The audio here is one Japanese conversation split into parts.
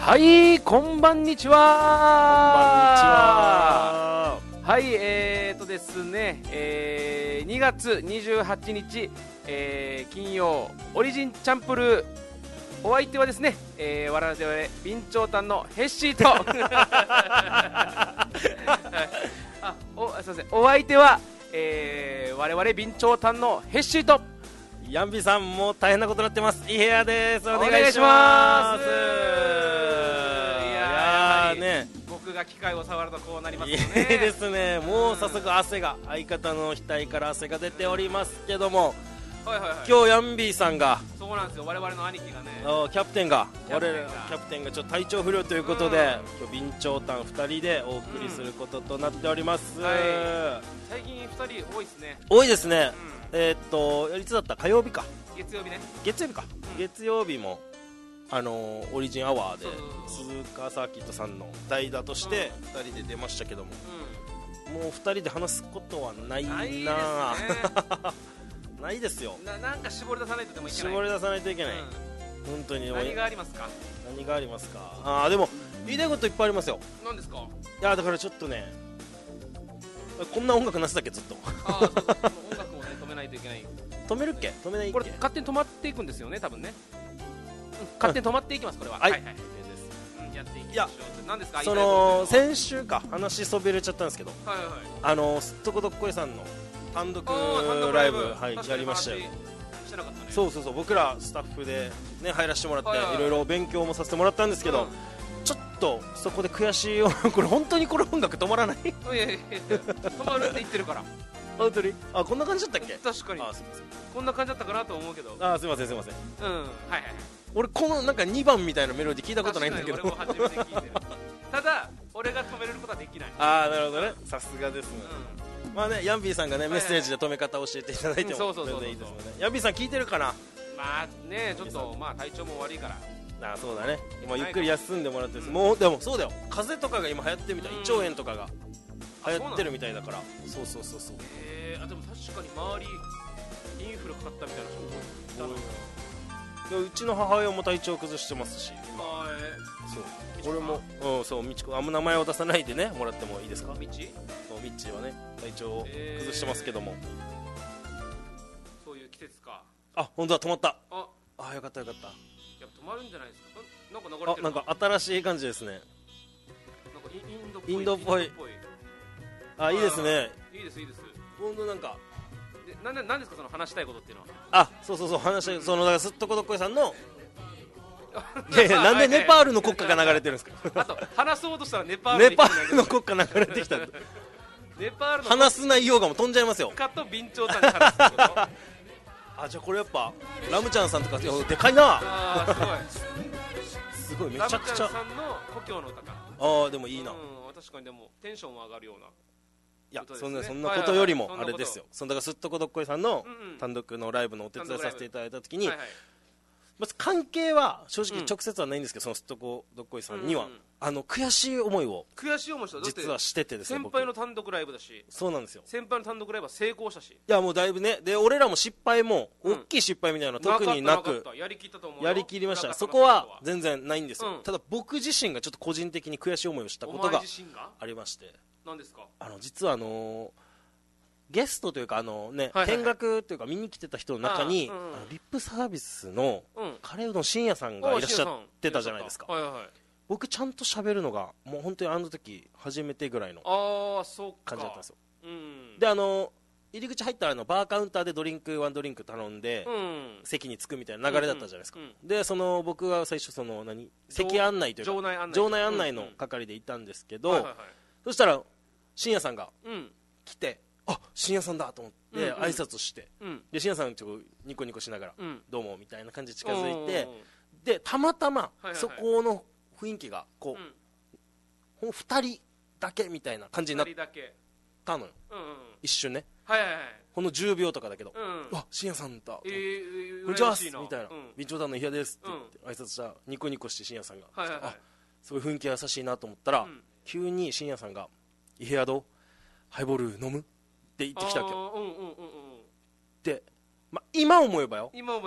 はい、こんばんにちは。はい、ですね、2月28日、金曜オリジンチャンプルー、お相手はですね、我々備長炭のヘッシーとすいません、お相手は、我々備長炭のヘッシーとヤンビさんも大変なことになってます。イヘアです。お願いします。 いやーね、 僕が機械を触るとこうなりますよね。 いいですね。もう早速汗が、相方の額から汗が出ておりますけども、 はいはいはい、 今日ヤンビーさんが、 そうなんですよ、我々の兄貴がね、 キャプテンがキャプテンが我々キャプテンがちょっと体調不良ということで、今日備長炭2人でお送りすることとなっております。 最近2人多いですね。 多いですね。いつだった？火曜日か。 月曜日ね。 月曜日か。月曜日もオリジンアワーで鈴鹿サーキットさんの代打として2人で出ましたけども、もう2人で話すことはないな。 ないですね。 ないですよ。 なんか絞り出さないとでもいけない。 絞り出さないといけない。本当に。 何がありますか？ 何がありますか？でも言いたいこといっぱいありますよ。 何ですか？ いやだからちょっとね、こんな音楽なしだっけずっと。 そうそう、音楽もね止めないといけない。 止めるっけ？止めないっけ？ これ勝手に止まっていくんですよね、多分ね。勝手に止まっていきます、これは。 はい。 やっていきましょう。何ですか？ 先週か話そびれちゃったんですけど、すっとこどっこいさんの単独ライブ、やりましたよ。 してなかったね。 そう僕らスタッフでね入らせてもらって、いろいろ勉強もさせてもらったんですけど、ちょっとそこで悔しいよ。これ本当にこれ音楽止まらない？いや止まるって言ってるから。 本当に？こんな感じだったっけ？ 確かに。すみません。こんな感じだったかなと思うけど。 すみません。 俺このなんか2番みたいなメロディー聞いたことないんだけど。 俺も初めて聞いてる。ただ俺が止めることはできない。 なるほどね。さすがですね。まあね、ヤンビーさんがねメッセージで止め方を教えていただいても全然いいですよね。ヤンビーさん聞いてるかな？ まあね、ちょっと体調も悪いから。 そうだね。今ゆっくり休んでもらって、もうでもそうだよ。風邪とかが今流行ってるみたい。胃腸炎とかが流行ってるみたいだから。そう。 でも確かに周りインフルかかったみたいな人もいたな。 うちの母親も体調崩してますし。そう。俺もみちこ、あんま名前を出さないでねもらってもいいですか？ みち？ ミッチーはね体調を崩してますけども、 そういう季節か。 本当だ、止まった。よかった。 やっぱ止まるんじゃないですか？なんか流れてる。 なんか新しい感じですね。 なんかインドっぽい。いいですね。 いいです。 本当なんかなんですかその話したいことっていうのは。そう話したい。だからすっとこどっこいさんのなんでネパールの国歌が流れてるんですか？ あと話そうとしたらネパールの国歌流れてきた。 ネパールの話す内容がもう飛んじゃいますよ。 かと備長炭で話すってこと？ じゃあこれやっぱラムちゃんさんとかでかいな。すごいめちゃくちゃ。 ラムちゃんさんの故郷の歌か。 でもいいな。 確かに。でもテンションも上がるような。 いやそんなことよりもあれですよ。だからすっとこどっこいさんの単独のライブのお手伝いさせていただいた時に、まず関係は正直直接はないんですけど、そのすっとこどっこいさんには悔しい思いを実はしててですね。 先輩の単独ライブだし。 そうなんですよ。 先輩の単独ライブは成功したし。 いやもうだいぶね。で俺らも失敗も大きい失敗みたいなの特になくやりきったと思う。 やりきりました。そこは全然ないんですよ。ただ僕自身がちょっと個人的に悔しい思いをしたことがありまして。 何ですか？ 実はゲストというか見学というか見に来てた人の中にリップサービスのカレーうどん深夜さんがいらっしゃってたじゃないですか。僕ちゃんと喋るのがもう本当にあの時初めてぐらいの感じだったんですよ。で入り口入ったらバーカウンターでワンドリンク頼んで席に着くみたいな流れだったじゃないですか。で僕は最初席案内というか場内案内の係でいたんですけど、そしたら深夜さんが来て、深夜さんだと思って挨拶して、で深夜さんちょっとニコニコしながらどうもみたいな感じで近づいて、でたまたまそこの雰囲気がこう2人だけみたいな感じになったのよ。一瞬ね、ほんの10秒とかだけど、深夜さんだと思って「こんにちは」みたいな「備長炭の伊平です」って言って挨拶したらニコニコして深夜さんがすごい雰囲気が優しいなと思ったら、急に深夜さんが「伊平どうハイボール飲む？」って言ってきたわけよ。で、今思えばよ、 今思えばね、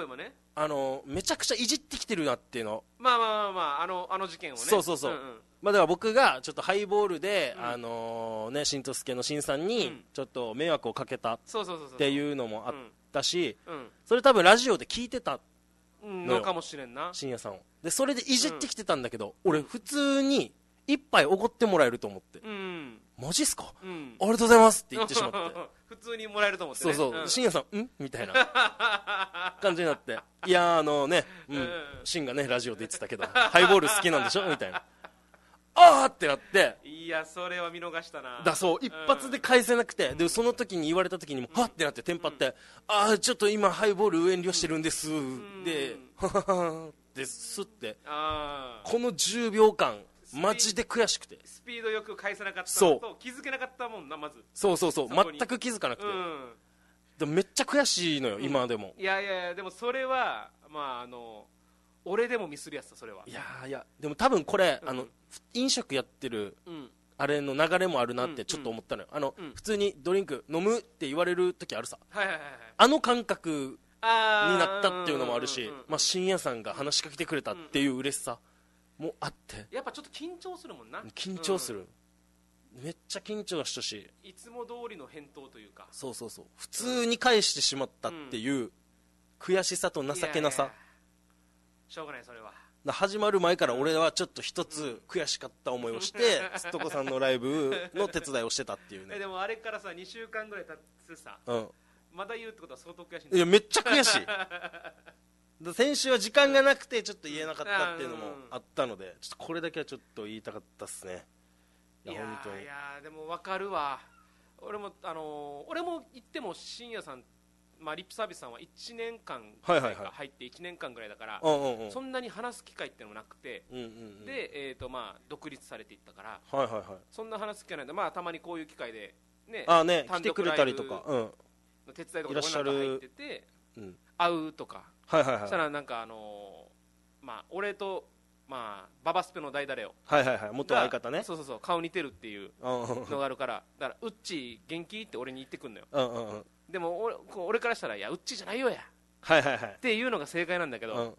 めちゃくちゃいじってきてるなっていうの。 まああの事件をね。 そうそうそう、まあ、だから僕がちょっとハイボールで、ね、しんとすけのしんさんにちょっと迷惑をかけたっていうのもあったし、それ多分ラジオで聞いてたのかもしれんな、 深夜さんを。でそれでいじってきてたんだけど、俺普通に一杯おごってもらえると思って、マジっすか、ありがとうございますって言ってしまって普通にもらえると思ってね。 そうそう、深夜さんみたいな感じになって、いやね、深がねラジオで言ってたけどハイボール好きなんでしょみたいな、あーってなって、 いやそれは見逃したな。 だそう一発で返せなくて、でその時に言われた時にもはってなってテンパって、ああちょっと今ハイボール遠慮してるんです、ではははですって、この10秒間マジで悔しくて、 スピードよく返せなかったのと気づけなかったもんな、まず。 そう全く気づかなくて、でめっちゃ悔しいのよ、今でも。 いやでもそれはまあ俺でもミスるやつだ、それは。 いやでも多分これ、飲食やってる、あれの流れもあるなってちょっと思ったのよ。普通にドリンク飲むって言われる時あるさ、あの感覚になったっていうのもあるし、深夜さんが話しかけてくれたっていう嬉しさもあって、 やっぱちょっと緊張するもんな。 緊張する、めっちゃ緊張したし、 いつも通りの返答というか、 そう普通に返してしまったっていう悔しさと情けなさ、 しょうがない、それは。 始まる前から俺はちょっと一つ悔しかった思いをしてすっとこさんのライブの手伝いをしてたっていうね。 でもあれからさ2週間ぐらい経ってさ、まだ言うってことは相当悔しいんだ。 いやめっちゃ悔しい先週は時間がなくてちょっと言えなかったっていうのもあったので、ちょっとこれだけはちょっと言いたかったっすね。 いやでも分かるわ。俺も言っても深夜さん、リップサービスさんは1年間入って1年間ぐらいだから、そんなに話す機会っていうのもなくて、で独立されていったから、そんな話す機会ないんで、たまにこういう機会でね、 来てくれたりとか、 手伝いとか入ってて会うとか、そしたらなんか俺とババスペの代打レオ、 元相方ね、 そう顔似てるっていうのがあるから、だからウッチ元気って俺に言ってくんのよ。でも俺からしたら、いやウッチじゃないよやっていうのが正解なんだけど、ウ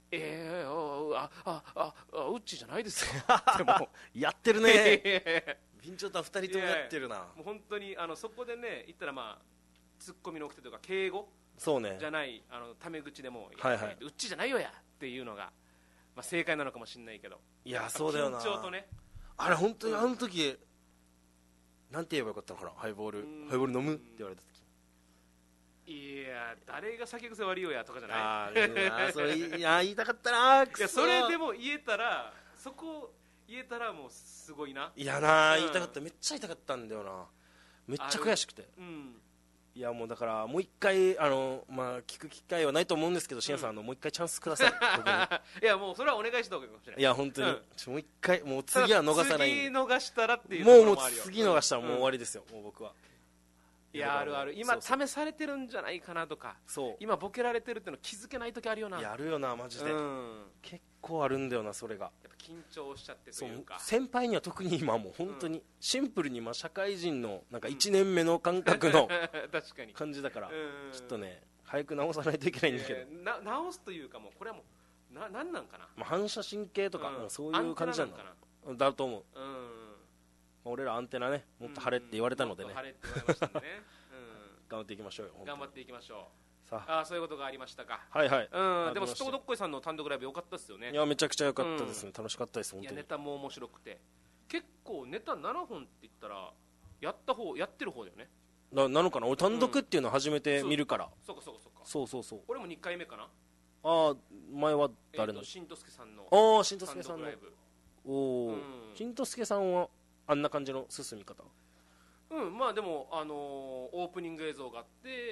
ッチじゃないですよでもやってるね備長炭2人ともやってるな。 もう本当にそこでね言ったらツッコミの起きてというか敬語じゃないタメ口でもウッチじゃないよやっていうのが正解なのかもしれないけど、 いやそうだよな。 緊張とね、 あれ本当にあの時なんて言えばよかったのかな、ハイボール飲むって言われた時、 いや誰が酒癖悪いよやとかじゃない。 それ言いたかったな。 いやそれでも言えたら、そこ言えたらもうすごいな。 いやな、言いたかった、めっちゃ言いたかったんだよな。めっちゃ悔しくて、いやもうだからもう一回聞く機会はないと思うんですけど、深夜さんもう一回チャンスください僕にいやもうそれはお願いした方がいいかもしれない。 いや本当に、もう一回、もう次は逃さないんで。 次逃したらっていうところもあるよ。 もう次逃したらもう終わりですよ、もう僕は。 いやある今試されてるんじゃないかなとか、今ボケられてるっての気づけない時あるよな。 やるよなマジで、結構あるんだよな、それが。やっぱ緊張しちゃってというか、 先輩には特に今もう本当にシンプルに社会人のなんか1年目の感覚の感じだから、ちょっとね早く直さないといけないんだけど、 直すというか、もうこれはもうなんなんかな、 反射神経とか、そういう感じなんだと思う。俺らアンテナね、もっと晴れって言われたのでね、 晴れって言われましたんでね頑張っていきましょうよ。 頑張っていきましょう。 さあそういうことがありましたか。 でもすっとこどっこいさんの単独ライブ良かったですよね。 いやめちゃくちゃ良かったですね、楽しかったです。本当にいやネタも面白くて、結構ネタ7本って言ったらやってる方だよね。 なのかな、俺単独っていうの初めて見るから。 そう俺も2回目かな。 前は誰の？ しんとすけさんのしんとすけさんのライブ。しんとすけさんはあんな感じの進み方？ でもオープニング映像があって、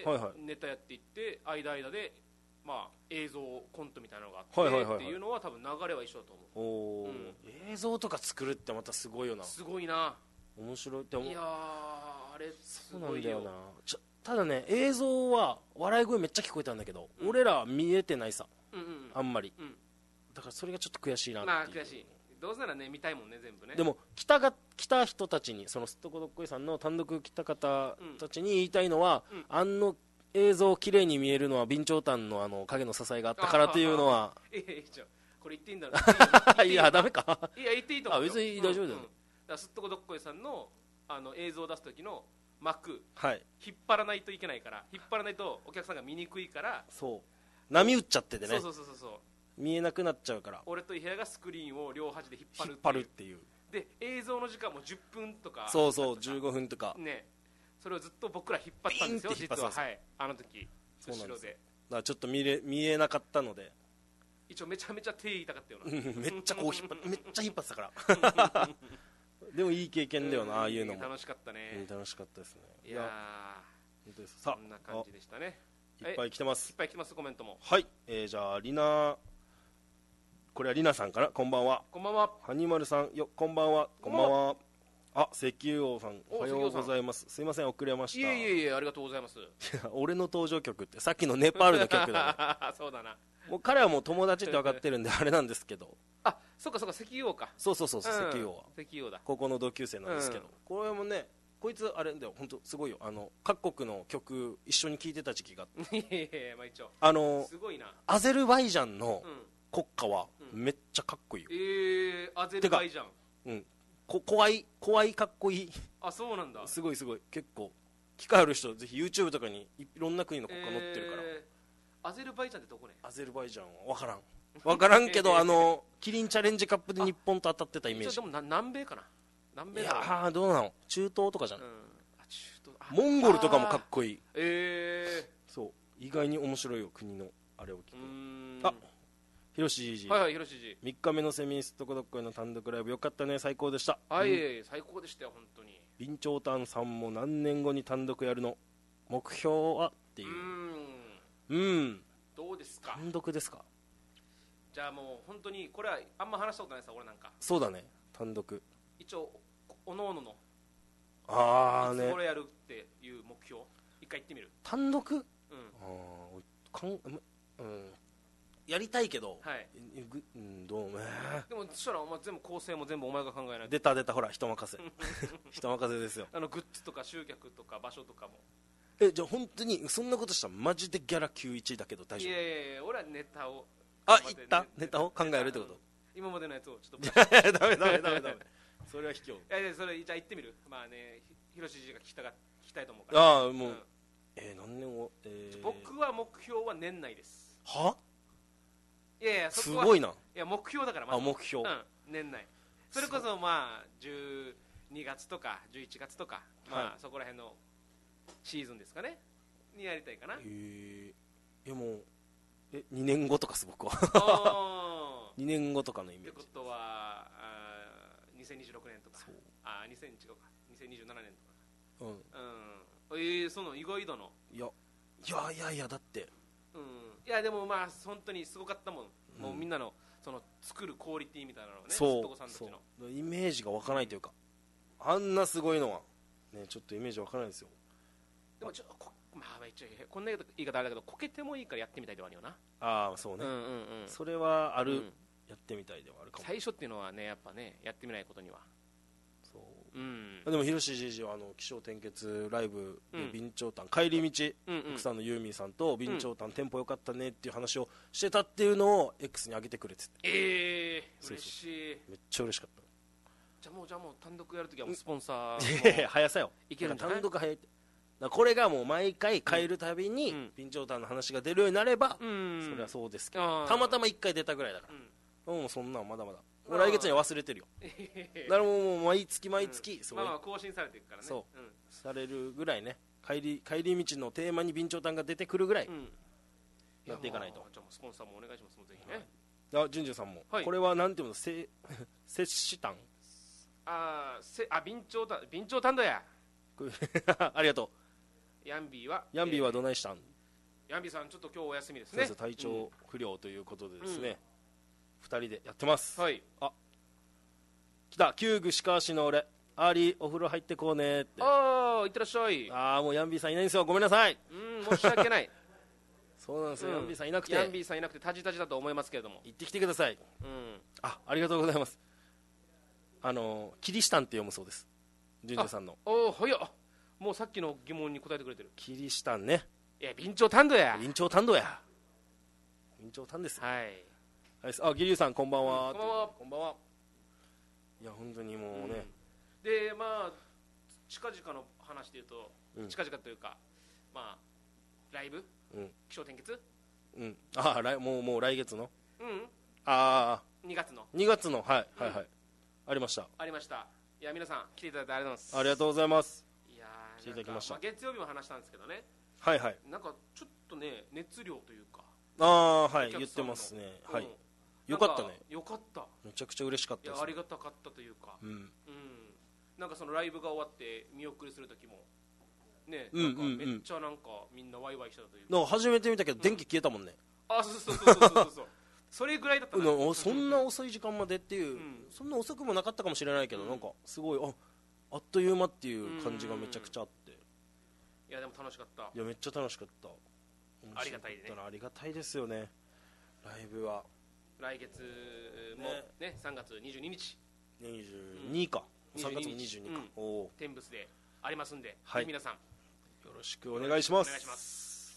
ネタやっていって間で映像コントみたいなのがあってっていうのは多分流れは一緒だと思う。 映像とか作るってまたすごいよな。 すごいな、 面白い。 いやあれすごいよな。 ただね、映像は笑い声めっちゃ聞こえたんだけど、俺ら見えてないさ、あんまり、だからそれがちょっと悔しいなっていう。 悔しい。どうせならね見たいもんね、全部ね。 でも来た人たちに、そのすっとこどっこいさんの単独来た方たちに言いたいのは、 映像綺麗に見えるのは備長炭の影の支えがあったからっていうのはこれ言っていいんだろういやダメかいや言っていいと思うよ。 別に大丈夫だよ、 だからすっとこどっこいさんの映像を出す時の幕、 はい、 引っ張らないといけないから、引っ張らないとお客さんが見にくいから、 そう波打っちゃっててね、 そう見えなくなっちゃうから、 俺と伊平がスクリーンを両端で引っ張るっていうで、映像の時間も10分とか、 そう15分とかね、それをずっと僕ら引っ張ったんですよ、実は。はい、あの時後ろで。だからちょっと見えなかったので、 一応めちゃめちゃ手痛かったよなめっちゃこうめっちゃ引っ張ってたからでもいい経験だよな、ああいうのも楽しかったね。 楽しかったですね。 いや本当です。さあ、 こんな感じでしたね。 いっぱい来てます。 いっぱい来てます、コメントも。 はい、じゃあリナ、これはリナさんから、こんばんは。 こんばんは。 ハニマルさん、こんばんは。こんばんは。あ、石油王さん、おはようございます。すいません、遅れました。 いえ、ありがとうございます。 俺の登場曲ってさっきのネパールの曲だねそうだな。 もう彼はもう友達って分かってるんであれなんですけど、 あ、そうか石油王か。 そう石油王は石油王だ。 高校の同級生なんですけど、これもね、こいつあれだよ、本当すごいよ。各国の曲一緒に聴いてた時期があって、 まあ一応すごいな。アゼルバイジャンの国歌はめっちゃかっこいいよ。 アゼルバイジャン。 うん。怖いかっこいい。 あ、そうなんだ。 すごい結構機会ある人ぜひ YouTube とかにいろんな国の国歌載ってるから。 アゼルバイジャンってどこね？ アゼルバイジャンは分からんけどキリンチャレンジカップで日本と当たってたイメージ。 でも南米かな。南米だ。 いやどうなの？中東とかじゃん。モンゴルとかもかっこいい。そう意外に面白いよ、国のあれを聞く。あ、ひろしじい。 はい、ひろしじい。 3日目のセミストコドッコイの単独ライブよかったね、最高でした。 はい、最高でしたよ、本当に。 備長炭さんも何年後に単独やるの？目標はっていう。 どうですか？ 単独ですか？ じゃあもう本当にこれはあんま話したことないさ、俺なんか。 そうだね、単独。 一応おのおののいつ頃やるっていう目標一回言ってみる。 単独？やりたいけど、どうでもそしたらお前全部構成も全部お前が考えないと。 出たほら、人任せ人任せですよ。 グッズとか集客とか場所とかも。 じゃあ本当にそんなことしたらマジでギャラ91だけど大丈夫？ いや俺はネタをネタを考えるってこと？ 今までのやつをちょっとダメそれは卑怯。 それじゃあ言ってみる。まあね、ひろしじが聞きたいと思うから。 もう何年後？ 僕は目標は年内です。 はいやすごいな。 いや目標だから。 目標。 年内。それこそまあ12月とか11月とか、まあそこら辺のシーズンですかねにやりたいかな。 もう2年後とか僕は2年後とかのイメージ。 ってことは2026年とか、2027年とか。その意外だな。 いやだって、 いやでもまあ本当にすごかったもん。もうみんなのその作るクオリティみたいなのをね、 そうイメージが湧かないというか、あんなすごいのはね、ちょっとイメージ湧かないですよ。 でもまあ一応こんな言い方あれだけど、こけてもいいからやってみたいではあるよな。 そうね。それはある。やってみたいではあるかも。 最初っていうのはね、やっぱね、やってみないことには。 でもひろしじいじは起承転結ライブで備長炭、帰り道、奥さんのユーミンさんと備長炭テンポよかったねっていう話をしてたっていうのを X に上げてくれてて、 嬉しい。 めっちゃ嬉しかった。 じゃあもう単独やるときはもうスポンサー早さよ。 いけるんじゃない？ 単独早いって。これがもう毎回帰るたびに備長炭の話が出るようになれば、それはそうですけど、たまたま1回出たぐらいだから、もうそんなんまだまだ来月には忘れてるよ。だからもう毎月更新されていくからね。 されるぐらいね、帰り道のテーマに備長炭が出てくるぐらいやっていかないと。 じゃあスポンサーもお願いします。ぜひね。 じゅんじゅんさんもこれはなんていうの、摂氏炭？ 備長炭だや。 ありがとう。ヤンビーはどないしたん？ ヤンビーさんちょっと今日お休みですね。 体調不良ということでですね、2人でやってます。来た、旧具鹿足の俺、アーリーお風呂入ってこうねって。 いってらっしゃい。 もうヤンビーさんいないんですよ、ごめんなさい。 申し訳ない。 そうなんですよ、ヤンビーさんいなくて。 ヤンビーさんいなくてタジタジだと思いますけれども、 行ってきてください。ありがとうございます。キリシタンって読むそうです、ジュンジュンさんの。 早っ。もうさっきの疑問に答えてくれてる。 キリシタンね。 いや備長炭土や。 備長炭土や。備長炭ですよ。 はい。 あ、ギリュウさんこんばんは。 こんばんは。 こんばんは。いや本当にもうね。 でまあ近々の話で言うと、近々というかまあライブ、気象転結。 もう来月の。 2月の。 2月のはいはいはい。ありました。 ありました。いや皆さん来ていただいてありがとうございます。 ありがとうございます。 いや来ていただきました。 月曜日も話したんですけどね。 はいはい。 なんかちょっとね熱量というか。 はい言ってますね。はい。よかったね。 よかった。 めちゃくちゃ嬉しかったです。 いやありがたかったというか。なんかそのライブが終わって見送りする時もね、なんかめっちゃなんかみんなワイワイしてたというか。 なんか初めて見たけど電気消えたもんね。 そうそれぐらいだったな。 そんな遅い時間までっていう、そんな遅くもなかったかもしれないけど、なんかすごいあっという間っていう感じがめちゃくちゃあって、 いやでも楽しかった。 いやめっちゃ楽しかった。 ありがたいね。 ありがたいですよね。ライブは来月もね3月22日 22か3月22か天仏でありますんで、皆さんよろしくお願いします。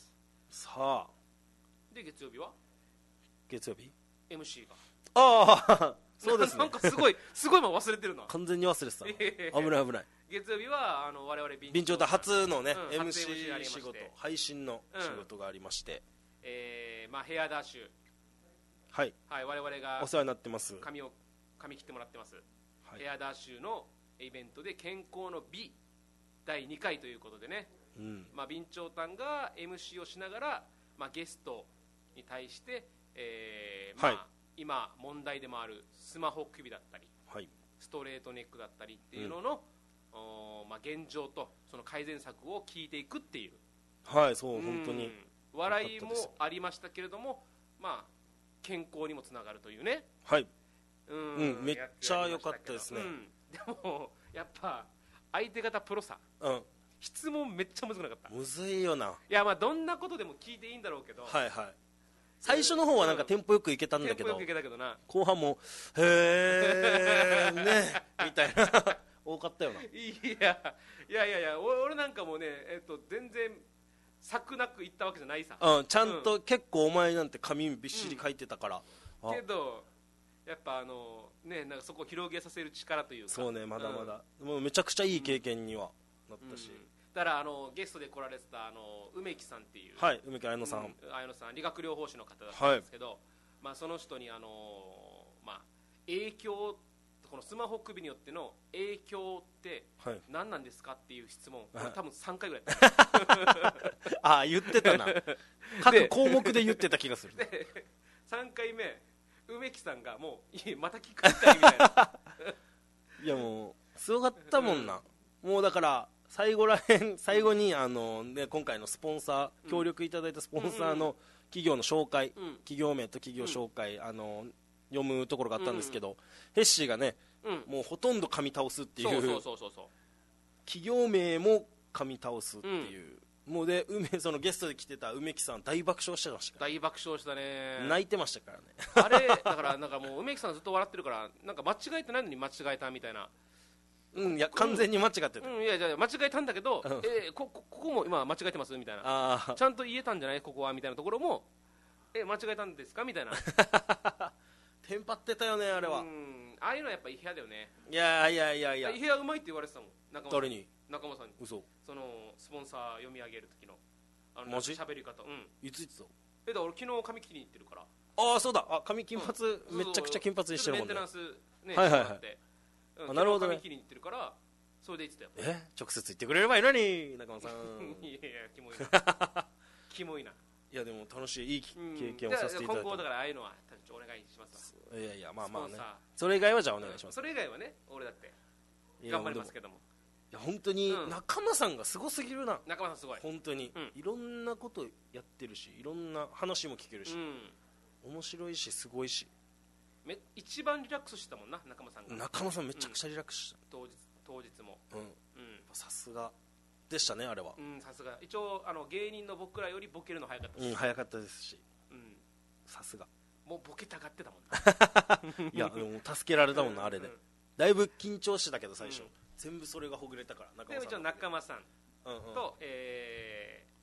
さあで月曜日は月曜日 MC がそうですね。 なんかすごいも忘れてるな。 完全に忘れてた。危ない危ない。 月曜日は我々 備長炭初のね MC 仕事、配信の仕事がありまして、 ヘアダッシュ、はい我々がお世話になってます。 髪切ってもらってます。ヘアダッシュのイベントで健康の美第2回ということでね、備長炭が MC をしながらゲストに対して今問題でもあるスマホ首だったり、ストレートネックだったりっていうのの、現状とその改善策を聞いていくっていう、 そう本当に笑いもありましたけれども、健康にもつながるというね。 めっちゃ良かったですね。 でもやっぱ相手方プロさ、質問めっちゃむずくなかった？ むずいよな。 いやどんなことでも聞いていいんだろうけど、 最初の方はなんかテンポよくいけたんだけど、後半もへーねみたいな多かったよな。 いや俺なんかもね全然策なく言ったわけじゃないさ。 ちゃんと結構お前なんて紙びっしり書いてたから。 けどやっぱなんかそこを広げさせる力というか。 そうね、まだまだもうめちゃくちゃいい経験にはなったし。 だからゲストで来られてた梅木さんっていう、 梅木彩乃さん、 理学療法士の方だったんですけど、その人に影響、このスマホ首によっての影響って何なんですかっていう質問、多分3回ぐらい言ってたな。各項目で言ってた気がする。 で3回目梅木さんがもうまた聞くかいみたいな。 いやもうすごかったもんな。もうだから最後に今回のスポンサー、協力いただいたスポンサーの企業の紹介、企業名と企業紹介、読むところがあったんですけど、ヘッシーがね、もうほとんど噛み倒すっていう、企業名も噛み倒すっていう、もうでそのゲストで来てた梅木さん大爆笑してましたから。 大爆笑したね。 泣いてましたからね。 あれだからなんかもう梅木さんずっと笑ってるから、なんか間違えてないのに間違えたみたいな。 いや完全に間違ってた。 いやじゃ間違えたんだけど、ここも今間違えてますみたいな。ちゃんと言えたんじゃないここはみたいなところも、間違えたんですかみたいな。 テンパってたよねあれは。 ああいうのはやっぱイヘアだよね。 いやイヘアうまいって言われてたもん。 誰に？ 仲間さんに。 嘘。 そのスポンサー読み上げる時のマジ？ 喋り方。 いついつだ？ だから俺昨日髪切りに行ってるから。 そうだ。髪金髪めちゃくちゃ金髪にしてるもんね。 メンテナンスね。 なるほどね。 髪切りに行ってるからそれで言ってたよ。直接言ってくれればいいのに仲間さん。 いやキモいな。キモいな。 いやでも楽しいいい経験をさせていただいた。 今後だからああいうのはお願いします。 いやまあね。それ以外はじゃあお願いします。 それ以外はね俺だって頑張りますけども。 いや本当に仲間さんがすごすぎるな。 仲間さんすごい。 本当にいろんなことやってるし、いろんな話も聞けるし、面白いしすごいし。 一番リラックスしたもんな仲間さんが。 仲間さんめちゃくちゃリラックスした。 当日も。 さすがでしたねあれは。 さすが。一応芸人の僕らよりボケるの早かったし。 早かったですし。さすが。 もうボケたがってたもんな。 いやでも助けられたもんなあれで。だいぶ緊張してたけど最初。全部それがほぐれたから。 でうちの仲間さんと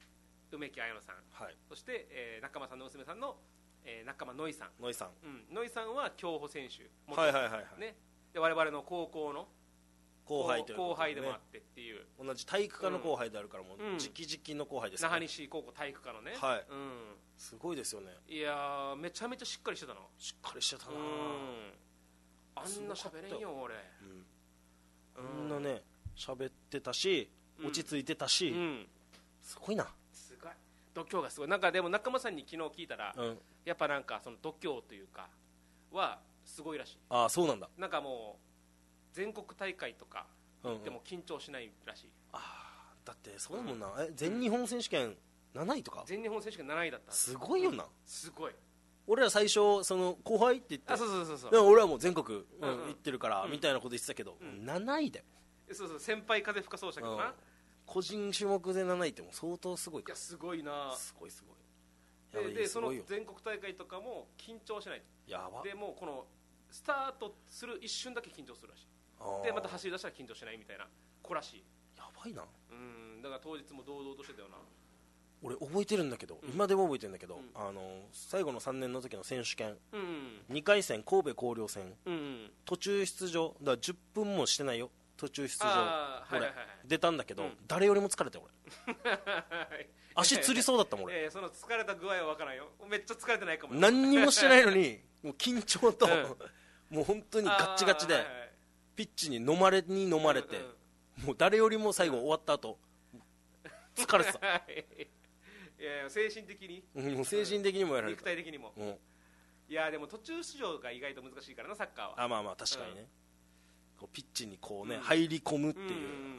梅木彩乃さん、はい、そして、仲間さんの娘さんの、仲間のいさん、のいさんは競歩選手、はいはいはいはい、ね、で我々の高校の後輩でもあってっていう、 同じ体育科の後輩であるからもう直々の後輩ですね、 那覇西高校体育科のね、 はい、すごいですよね。 いやめちゃめちゃしっかりしてたな。 しっかりしてたな、 あんな喋れんよ俺、 あんなね喋ってたし落ち着いてたし、すごいな、 すごい度胸がすごい。なんかでも仲間さんに昨日聞いたら、やっぱなんかその度胸というかはすごいらしい。 ああそうなんだ。 なんかもう全国大会とか行っても緊張しないらしい。 だってそうだもんな、全日本選手権7位とか、 全日本選手権7位だった。 すごいよな、 すごい。 俺ら最初その後輩って言って、 そうでも俺はもう全国行ってるからみたいなこと言ってたけど、7位だよ。 そう先輩風吹かそうしたけどな、 個人種目で7位ってもう相当すごいから。 いやすごいな、 すごいすごい。 でその全国大会とかも緊張しない。 やば。 でもうこのスタートする一瞬だけ緊張するらしい。でまた走り出したら緊張しないみたいな子らしい。 やばいな。 だから当日も堂々としてたよな。 俺覚えてるんだけど、今でも覚えてるんだけど、最後の3年の時の選手権、2回戦神戸弘陵戦、途中出場だから10分もしてないよ、途中出場俺出たんだけど、誰よりも疲れて俺足つりそうだったもん俺。 その疲れた具合は分からんよ、めっちゃ疲れてないかも。 何にもしてないのにもう緊張と、もう本当にガッチガチでピッチに飲まれて、もう誰よりも最後終わった後疲れてたいや精神的に、 もう精神的にもやられた、 肉体的にも、いやでも途中出場が意外と難しいからなサッカーは。 まあまあ確かにね、こうピッチにこうね、入り込むっていう、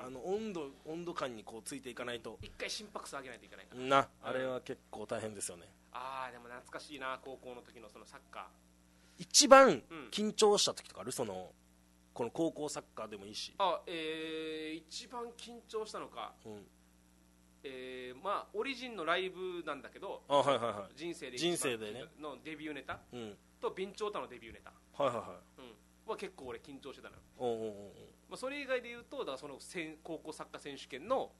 温度感にこうついていかないと、 一回心拍数上げないといけないからな、あれは結構大変ですよね。 でも懐かしいな、高校の時のそのサッカー。 一番緊張した時とかある、この高校サッカーでもいいし。 一番緊張したのか、まあオリジンのライブなんだけど、人生でねのデビューネタと備長炭のデビューネタは結構俺緊張してたのよ。それ以外で言うと、だからその高校サッカー選手権の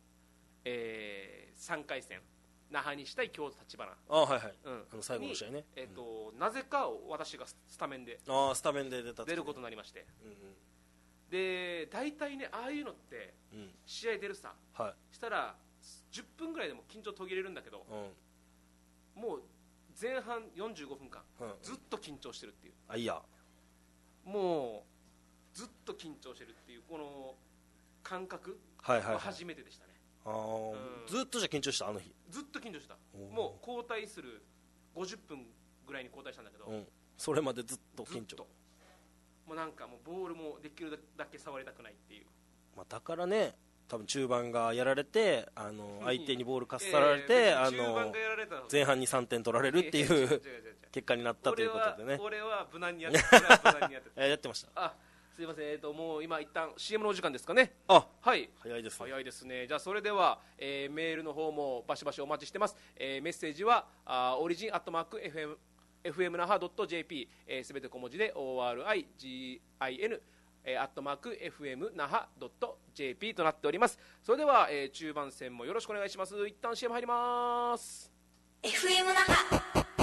3回戦、那覇西対京都橘、 最後の試合ね、 なぜか私がスタメンで出ることになりまして、で大体ねああいうのって試合出るさ、したら10分ぐらいでも緊張途切れるんだけど、もう前半45分間ずっと緊張してるっていう、 いやもうずっと緊張してるっていうこの感覚は初めてでしたね。 ずっとじゃ緊張した、あの日ずっと緊張した。もう交代する50分ぐらいに交代したんだけど、 それまでずっと緊張。 もうなんかもうボールもできるだけ触りたくないっていう、 だからね、多分中盤がやられて相手にボールかっさられて、前半に3点取られるっていう結果になったということでね。 俺は無難にやってたやってました。 すいません、もう今一旦 CM のお時間ですかね。 はい、早いですね。じゃあそれでは、メールの方もバシバシお待ちしてます。メッセージはオリジン@fmnaha.jp、すべて小文字で origin @fmnaha.jp となっております。それでは、中盤戦もよろしくお願いします。一旦 CM 入ります。 FM 那覇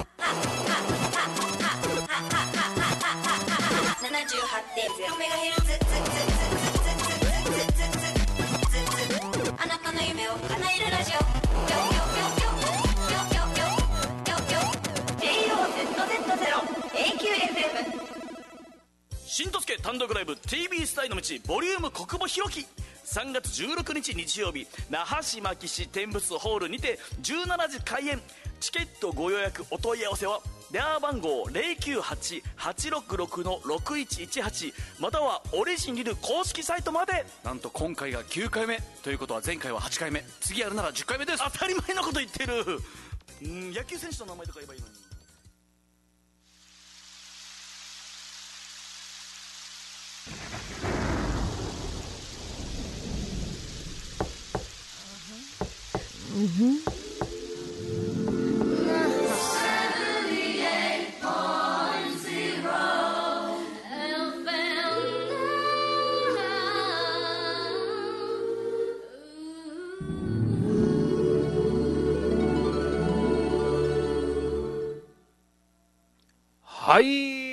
78.0MHz、 あなたの夢を叶えるラジオ、AOZZ0AQFM。 新とすけ単独ライブ TV スタイの道ボリューム国母弘樹、3月16日日曜日、那覇市牧市天仏ホールにて17時開演。チケットご予約お問い合わせは電話番号 098-866-6118 またはオリジンリル公式サイトまで。なんと今回が9回目ということは前回は8回目、次やるなら10回目です。当たり前のこと言ってる。野球選手の名前とか言えばいいのに。 はい、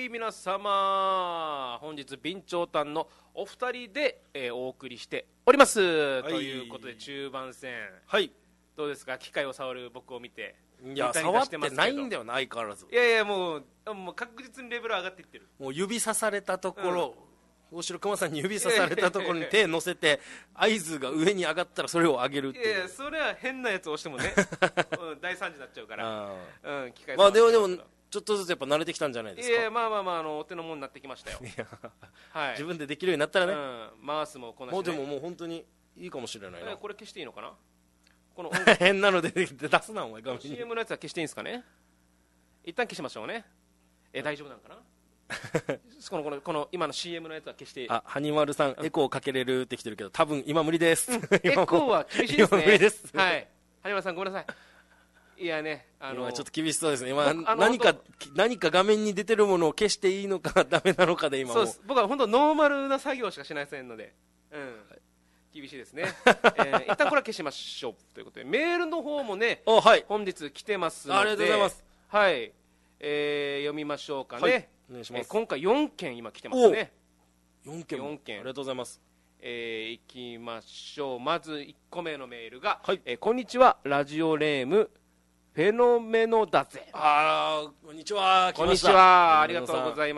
皆様本日備長炭のお二人で、お送りしております、はい、ということで中盤戦、 はい、 どうですか、機械を触る僕を見て。 いや、触ってないんだよな、相変わらず。 いやいや、もう確実にレベル上がっていってる。 もう指さされたところ、大城熊さんに指さされたところに手乗せて合図が上に上がったらそれを上げるっていう。 いや、それは変なやつを押してもね、大惨事になっちゃうから、 機械まあでもちょっとずつやっぱ慣れてきたんじゃないですか。 いや、まあお手の物になってきましたよ。 はい、自分でできるようになったらね、 マウスもこなして、 ね、もう本当にいいかもしれないな。 これ消していいのかな、この変なので出すなお前画面に。 CM のやつは消していいんですかね。一旦消しましょうね。大丈夫なのかなこの今の CM のやつは消して。 ハニマルさん、エコーかけれるってきてるけど多分今無理です、 エコーは厳しいですね。 今無理です、 はい、ハニマルさんごめんなさい。いやね、 今ちょっと厳しそうですね。今何か画面に出てるものを消していいのかダメなのかで今も。 そうです、僕は本当ノーマルな作業しかしないせんので、厳しいですね。一旦これは消しましょうということで、メールの方もね、 はい、 本日来てますので、 ありがとうございます。 はい、読みましょうかね。はい、 お願いします。 今回4件今来てますね。 4件ありがとうございます。 いきましょう。まず1個目のメールが、 はい、 こんにちは、ラジオネームフェノメノだぜ。 こんにちは。 こんにちは、ありがとうございます。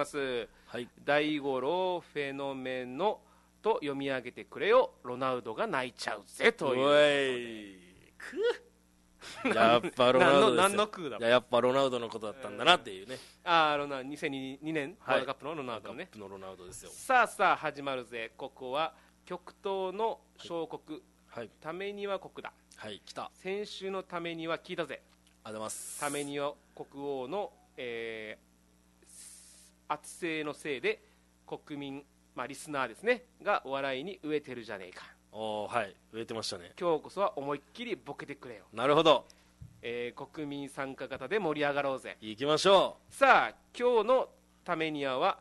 はい、 大五郎フェノメノと読み上げてくれよ、ロナウドが泣いちゃうぜという。 やっぱロナウドですよ。 何の空だ。 やっぱロナウドのことだったんだなっていうね。 2002年ワールドカップのロナウドね。 ワールドカップのロナウドですよ。 さあ始まるぜ。ここは極東の小国、ためには国だ。 はい、来た。 先週のためには聞いたぜ。 ありがとうございます。 ためには国王の、圧政のせいで国民、リスナーですねがお笑いに飢えてるじゃねえか。 はい、植えてましたね。 今日こそは思いっきりボケてくれよ。 なるほど。 国民参加型で盛り上がろうぜ。 行きましょう。さあ今日のためには、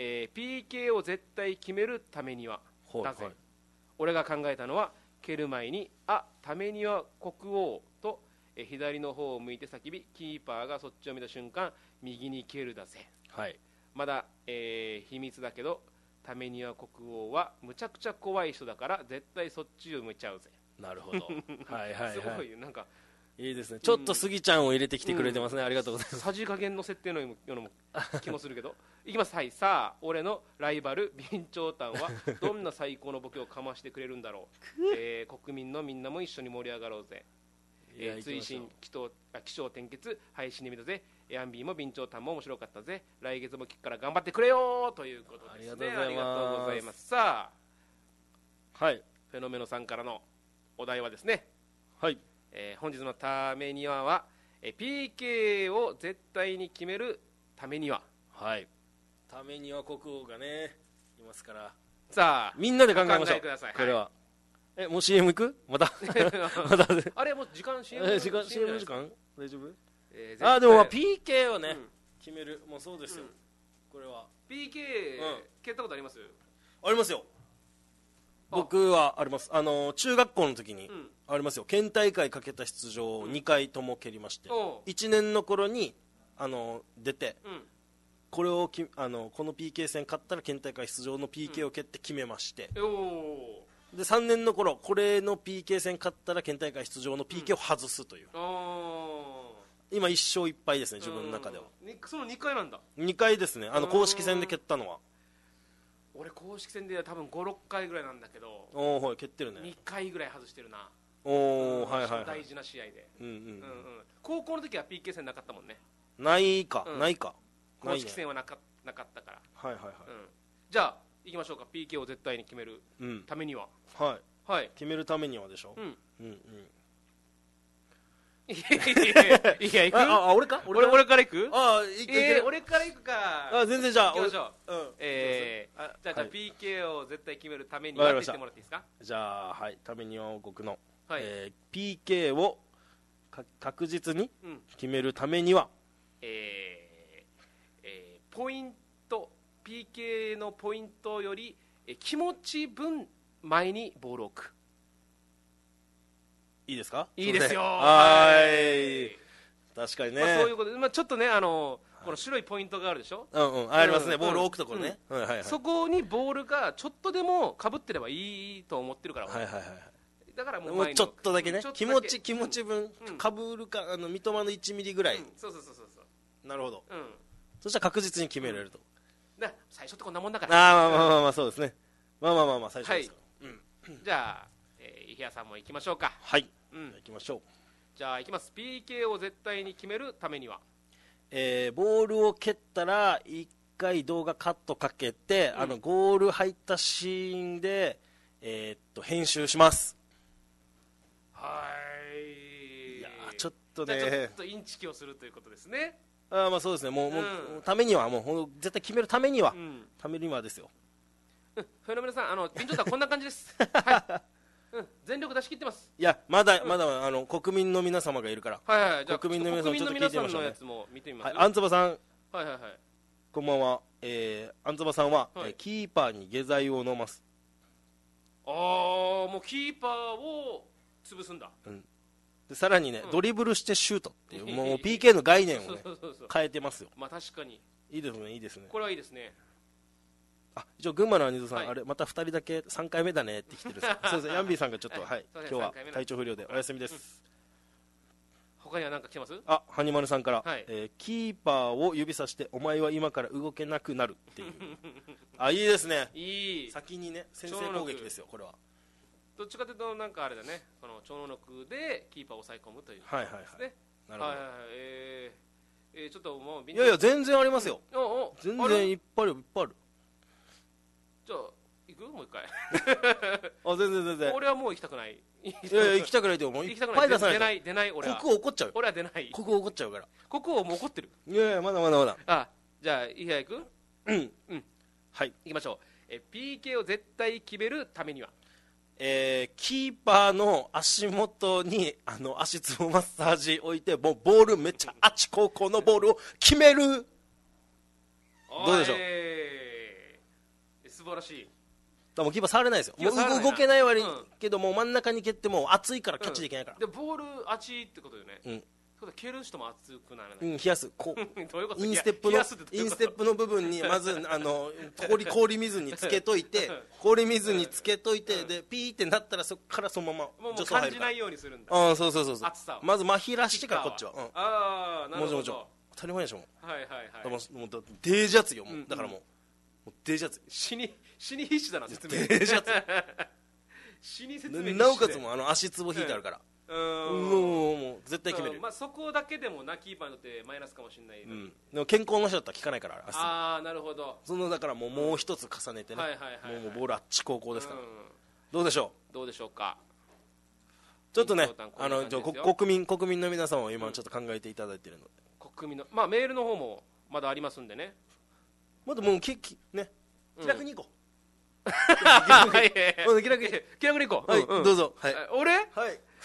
PK を絶対決めるためにはだぜ。俺が考えたのは、蹴る前にためには国王と、左の方を向いて叫び、キーパーがそっちを見た瞬間右に蹴るだぜ。まだ、秘密だけど、ためには国王はむちゃくちゃ怖い人だから絶対そっちを向いちゃうぜ。 なるほど。すごいなんかいいですね。ちょっとスギちゃんを入れてきてくれてますね。ありがとうございます。 さじ加減の設定のような気もするけどいきます。さあ俺のライバル備長炭はどんな最高のボケをかましてくれるんだろう。国民のみんなも一緒に盛り上がろうぜ。追伸気象転結配信で見たぜ。アンビーも備長炭も面白かったぜ。来月も聞くから頑張ってくれよということですね。ありがとうございます。さあ、フェノメノさんからのお題はですね、本日のためには、PK を絶対に決めるためには、 ためには国王がねいますから、 さあみんなで考えましょう。 ください。 これはもう CM 行く？またあれもう時間 CM 時間大丈夫？でもPK をね、決める。もうそうですよ。これは PK 蹴ったことあります？ ありますよ。僕はあります。中学校の時にありますよ。県大会かけた出場を2回とも蹴りまして、1年の頃に出て、この PK 戦勝ったら県大会出場の PK を蹴って決めまして、で3年の頃これの PK 戦勝ったら県大会出場の PK を外すという、今1勝1敗ですね、自分の中では。 その2回なんだ。 2回ですね。公式戦で蹴ったのは。 俺公式戦で多分 5,6 回ぐらいなんだけど、 蹴ってるね。 2回ぐらい外してるな。大事な試合で。高校の時は PK 戦なかったもんね。 ないか。 公式戦はなかったから。じゃあ行きましょうか。 PK を絶対に決めるためには。 決めるためにはでしょ。 いや行く？ 俺か？ 俺から行く？ 俺から行くか。 全然じゃあ行きましょう。じゃあ PK を絶対決めるためにはって言ってもらっていいですか？ じゃあためには王国の PK を確実に決めるためには、 ポイント PK のポイントより気持ち分前にボールを置く。 いいですか？ いいですよ。 確かにね。 そういうことで、ちょっとねこの白いポイントがあるでしょ、 ありますね、ボールを置くところね、 そこにボールがちょっとでもかぶってればいいと思ってるから、だからもうちょっとだけね、気持ち分かぶるか、三笘の1ミリぐらい、 そうなるほど、そしたら確実に決められると、 最初ってこんなもんだから、 まあそうですね、まあ最初ですから、 じゃあ池谷さんも行きましょうか。 はい、行きましょう。 じゃあ行きます。 PK を絶対に決めるためには、 ボールを蹴ったら1回動画カットかけて、ゴール入ったシーンで、編集します。 はい。 いやちょっとね、 ちょっとインチキをするということですね。 まあそうですね、もうためには、もう絶対決めるためには、ためにはですよ。 フェノメナさん、緊張感はこんな感じです。はい、全力出し切ってます。 いや、まだ国民の皆様がいるから、 じゃあ国民の皆さんのやつも見てみます。 あんつばさん、こんばんは。あんつばさんはキーパーに下剤を飲ます。 もうキーパーを潰すんだ。 でさらにね、ドリブルしてシュートっていう、もう PK の概念をね変えてますよ。 まあ確かにいいですね、いいですね。 これはいいですね。 一応群馬の兄さん、あれまた2人だけ3回目だねって来てるんです。そうですね、ヤンビーさんがちょっと、今日は体調不良でお休みです。 他には何か来てます？ ハニマルさんから、キーパーを指さしてお前は今から動けなくなるっていういいですね。 いい、 先にね、先制攻撃ですよ、これは。 どっちかというとなんかあれだね、この超能力でキーパーを抑え込むというですね。なるほど。ちょっともういや全然ありますよ。全然いっぱいある。じゃあ行く？もう一回。 全然俺はもう行きたくない。 行きたくないってもういっぱい出さないと。 出ない俺は。 国王怒っちゃう。 俺は出ない。 国王怒っちゃうから。 国王もう怒ってる。 いやまだ。 じゃあいや行く？はい、行きましょう。PK を絶対決めるためには、 キーパーの足元に足つぼマッサージ置いて、もうボールめっちゃあっち高校のボールを決める。どうでしょう？ 素晴らしい。 もうキーパー触れないですよ。もう動けない割に、けどもう真ん中に蹴っても熱いからキャッチできないから。 でボール熱いってことよね。蹴る人も熱くならない。 冷やす。こうインステップの部分にまず氷水につけといて、でピーってなったらそこからそのまま助走入るから。感じないようにするんだ。 そう。まずまひらしてからこっちは。 なるほど。 もちろん当たり前でしょ。もうデージ熱いよ。だからもうデージ熱い。 死に必死だな説明。 デージ熱い。 死に説明。 なおかつも足つぼ引いてあるから。もう絶対決める。 そこだけでもキーパーにとってマイナスかもしれない。 でも健康の人だったら効かないから。 なるほど。 だからもう一つ重ねてね、もうボールあっち高校ですから。どうでしょうか。 ちょっとね、国民の皆様も今ちょっと考えていただいているので、 国民のメールの方もまだありますんでね。 まだもう気楽に行こう。気楽に行こう。はい、どうぞ。 俺？ はい。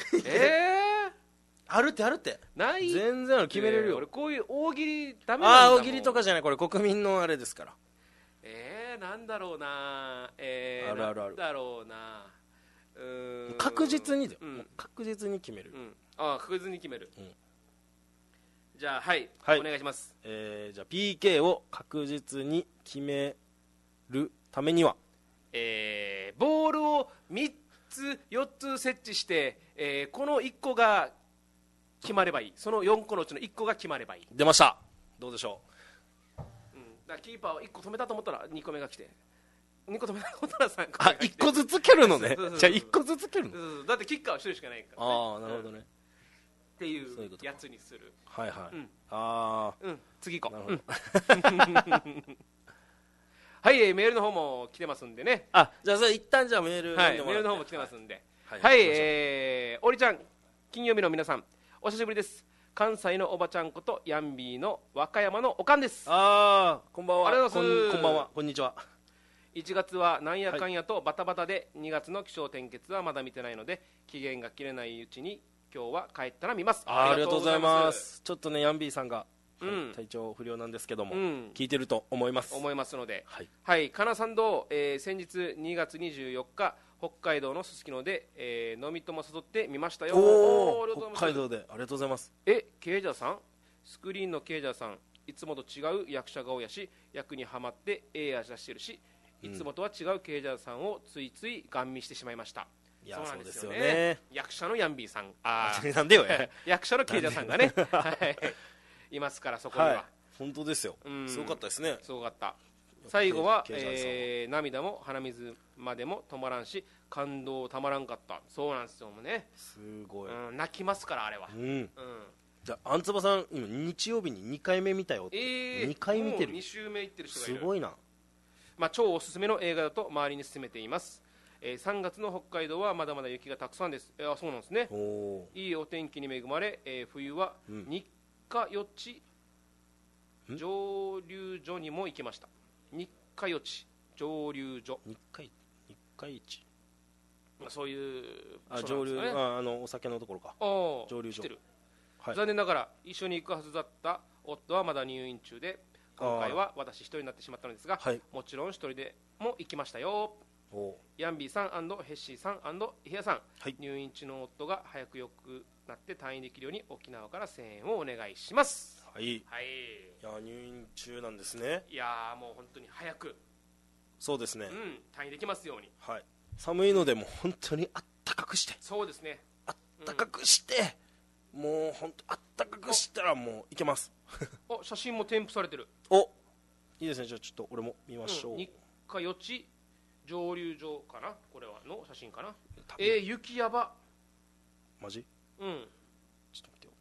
あるってない。 全然決めれるよ。 俺こういう大喜利ダメなんだもん。 大喜利とかじゃない、これ国民のあれですから。 なんだろうな。 ある。 なんだろうな。 確実にだよ。確実に決める。 確実に決める。じゃあお願いします。 じゃあ PK を確実に決めるためには、 ボールを3つ4つ設置して、この1個が決まればいい。その4個のうちの1個が決まればいい。 出ました。どうでしょう。だからキーパーを1個止めたと思ったら2個目が来て、2個止めたと思ったら3個目が来て、 1個ずつ蹴るのね。じゃあ1個ずつ蹴るの。 だってキッカーは1人しかないからね。 なるほどね。 っていうやつにする。次行こう。はい、メールの方も来てますんでね。 じゃあ一旦メールの方も来てますんで。おりちゃん、金曜日の皆さんお久しぶりです。関西のおばちゃんことヤンビーの和歌山のおかんです。 こんばんは。 ありがとうございます。 こんばんは、こんにちは。 1月はなんやかんやとバタバタで、2月の気象転結はまだ見てないので期限が切れないうちに今日は帰ったら見ます。 ありがとうございます。ちょっとねヤンビーさんが体調不良なんですけども、聞いてると思いますので、かなさんどう、先日2月24日北海道のすすきので、飲みとも誘ってみましたよ。 北海道でありがとうございます。 ケイジャーさん、スクリーンのケイジャーさん、 いつもと違う役者顔やし、役にはまって味出してるし、いつもとは違うケイジャーさんをついついガン見してしまいました。 いや、 そうなんですよそうですよね。 役者のヤンビーさん、 なんでよ役者のケイジャーさんがねいますから、そこには、 本当ですよ、すごかったですね。 すごかった。最後は、涙も鼻水までも止まらんし、感動たまらんかった。そうなんですよね。 すごい、 泣きますからあれは。 じゃあアンツバさん、今日曜日に2回目見たよって、2回見てる。 もう2週目行ってる人がいる。 すごいな。 超おすすめの映画だと周りに勧めています。3月の北海道はまだまだ雪がたくさんです。そうなんですね。いいお天気に恵まれ、冬は日課予知蒸留所にも行きました。日課予知蒸留所、 日課市、 そういう蒸留、お酒のところか。蒸留所、 残念ながら一緒に行くはずだった夫はまだ入院中で、今回は私一人になってしまったのですが、もちろん一人でも行きましたよ。ヤンビーさん&ヘッシーさん&イヘアさん、入院中の夫が早く良くなって退院できるように沖縄から声援をお願いします。 いや、入院中なんですね。 いや、もう本当に早く、 そうですね、 退院できますように。 寒いのでも本当にあったかくして、 そうですね、 あったかくして、もう本当あったかくしたらもういけます。 写真も添付されてる。 いいですね。じゃあちょっと俺も見ましょう。 日課予知蒸留所かな、これはの写真かな。雪やば。 マジ？ちょっと待ってよ。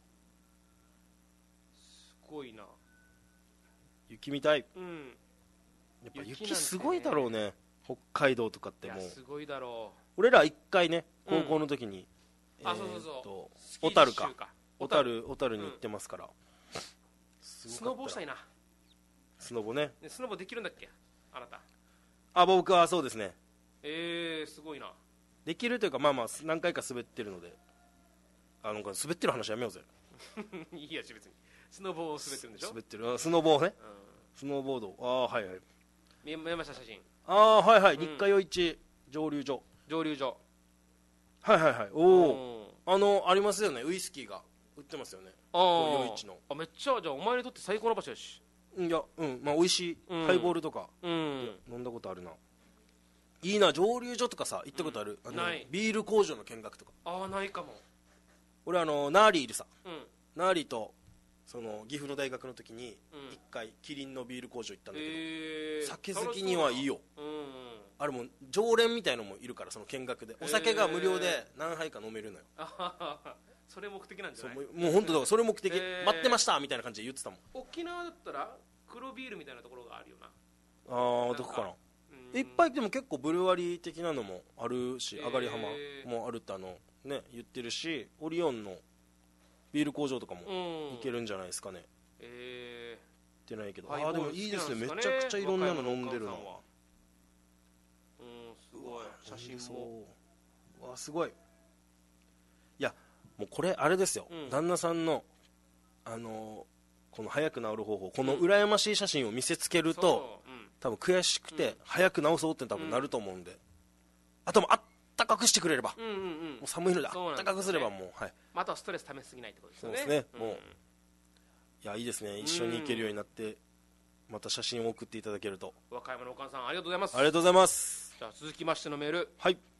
すごいな。 雪みたい。やっぱ雪雪すごいだろうね。北海道とかってもう。 すごいだろう。 俺ら一回ね、高校の時に、小樽か。小樽に行ってますから。 スノボしたいな。 スノボね。 スノボできるんだっけ、あなた。 僕はそうですね。 すごいな。 できるというか、何回か滑ってるので、滑ってる話やめようぜ。 いいやし、別に。スノボを滑ってるんでしょ。 滑ってる。スノボね。スノーボード。 見ました、写真。 日課予知蒸留所。ありますよね。ウイスキーが売ってますよね。余市の。 めっちゃ、じゃあお前にとって最高の場所やし。 いや、美味しいハイボールとか飲んだことあるな。いいな。蒸留所とかさ、行ったことある？ ない。 ビール工場の見学とか。 ないかも。 俺ナーリーいるさ。ナーリーとその岐阜の大学の時に一回キリンのビール工場行ったんだけど、酒好きにはいいよ。あれも常連みたいのもいるから、その見学でお酒が無料で何杯か飲めるのよ。 それ目的なんじゃない？ もう本当だからそれ目的。待ってましたみたいな感じで言ってたもん。 沖縄だったら黒ビールみたいなところがあるよな。 どこかな。いっぱい。でも結構ブルワリー的なのもあるし、上がり浜もあるってね言ってるし、オリオンのビール工場とかも行けるんじゃないですかね。行ってないけど。でもいいですね。めちゃくちゃいろんなの飲んでるな。 すごい。写真もすごい。いや、もうこれあれですよ、旦那さんのこの早く治る方法、この羨ましい写真を見せつけると、多分悔しくて早く治そうって多分なると思うんで、あともあったかくしてくれれば、もう寒いのであったかくすればもう、 あとはストレス溜めすぎないってことですよね。 そうですね。もういや、いいですね。一緒に行けるようになって、また写真を送っていただけると。 和歌山のお母さん、ありがとうございます。 ありがとうございます。 じゃあ続きましてのメール。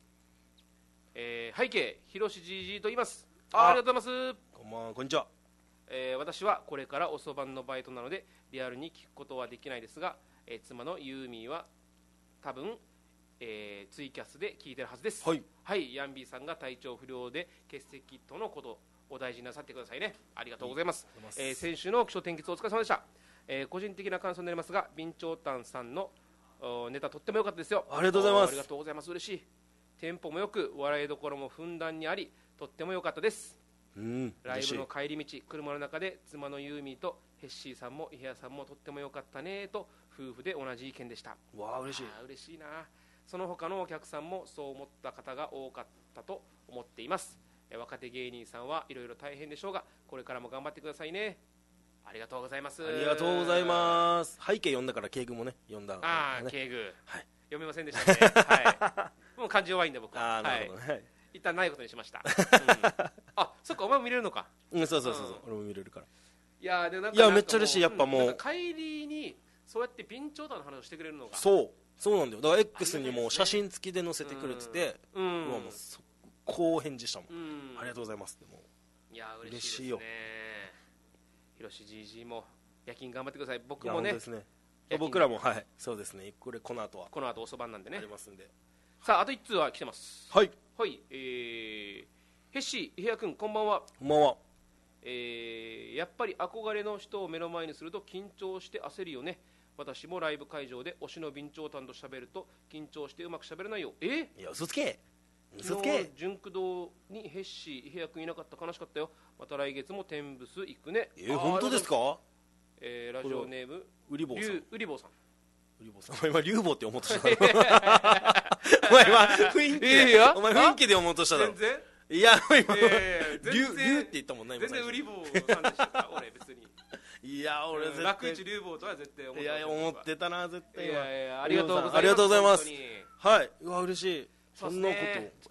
背景ひろしじいじと言います。ありがとうございます。 こんにちは。 私はこれから遅番のバイトなのでリアルに聞くことはできないですが、妻のユーミーは多分、ツイキャスで聞いてるはずです。ヤンビーさんが体調不良で欠席とのこと、お大事になさってくださいね。ありがとうございます。先週の気象転結お疲れ様でした。個人的な感想になりますが、備長炭さんのネタとっても良かったですよ。 ありがとうございます。 ありがとうございます。嬉しい。テンポもよく笑いどころもふんだんにあり、とっても良かったです。ライブの帰り道、車の中で妻のユーミーとヘッシーさんもイヘアさんもとっても良かったねと夫婦で同じ意見でした。 嬉しい。 嬉しいな。その他のお客さんもそう思った方が多かったと思っています。若手芸人さんはいろいろ大変でしょうが、これからも頑張ってくださいね。ありがとうございます。 ありがとうございます。背景読んだから敬具もね読んだ。 敬具、読めませんでしたね。もう漢字弱いんで僕は。 なるほどね。 一旦ないことにしました。そっか、お前も見れるのか。 そう俺も見れるから。 いやでなんかいやめっちゃ嬉しい。やっぱもう帰りにそうやって備長炭の話をしてくれるのがそうなんだよ。だから X にも写真付きで載せてくれてて、もうこう返事したもん、ありがとうございますって。もういや嬉しいですね。ひろしじいじも夜勤頑張ってください。僕もね、 僕らもそうですね。この後遅番なんでねありますんで。 さああと1通は来てます。 はいはい、ヘッシー、伊平君こんばんは。 こんばんは。 やっぱり憧れの人を目の前にすると緊張して焦るよね。私もライブ会場で推しの備長炭と喋ると緊張してうまく喋れないよ。いや嘘つけ。 昨日純駆動にヘッシー、伊平君いなかった。悲しかったよ。また来月も天ブス行くね。 本当ですか。 ラジオネームウリボーさん。 ウリボーさん。 今リュウボーって思うとしたお前今雰囲気でお前雰囲気で思うとしただろ。 全然いや今リュウって言ったもんね。 全然ウリボーさんでしたか俺別に。 いや俺絶対楽市リュウボーとは絶対思ってた。 いや思ってたな絶対。 いやありがとうございます。 ありがとうございます。はい。うわ嬉しい。そんなこと。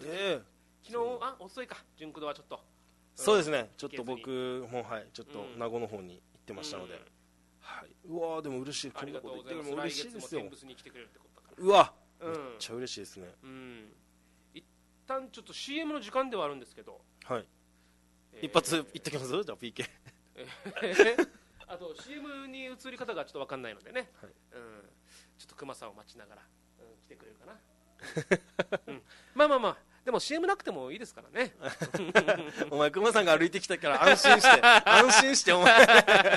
昨日遅いか純駆動はちょっと。 そうですね。ちょっと僕もちょっと名護の方に行ってましたので。はい。うわでも嬉しい。 ありがとうございます。 嬉しいですよ。 天ブスに来てくれるってことだから。 うわめっちゃ嬉しいですね。 一旦ちょっと CM の時間ではあるんですけど。 はい。一発いってきます。じゃあ PK。 あと CM に映り方がちょっと分かんないのでね、ちょっと熊さんを待ちながら、来てくれるかな。まあでも CM なくてもいいですからね。 お前熊さんが歩いてきたから安心してお前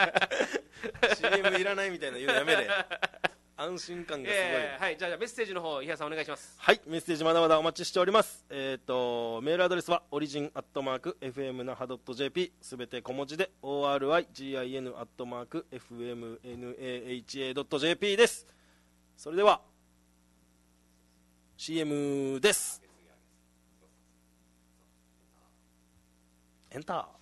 CM いらないみたいな言うのやめれ。安心感がすごい。 はい、じゃあメッセージの方伊平さんお願いします。 はい、メッセージまだまだお待ちしております。メールアドレスはorigin@fmnaha.jp すべて小文字で origin@fmnaha.jp です。それでは CM です。エンター。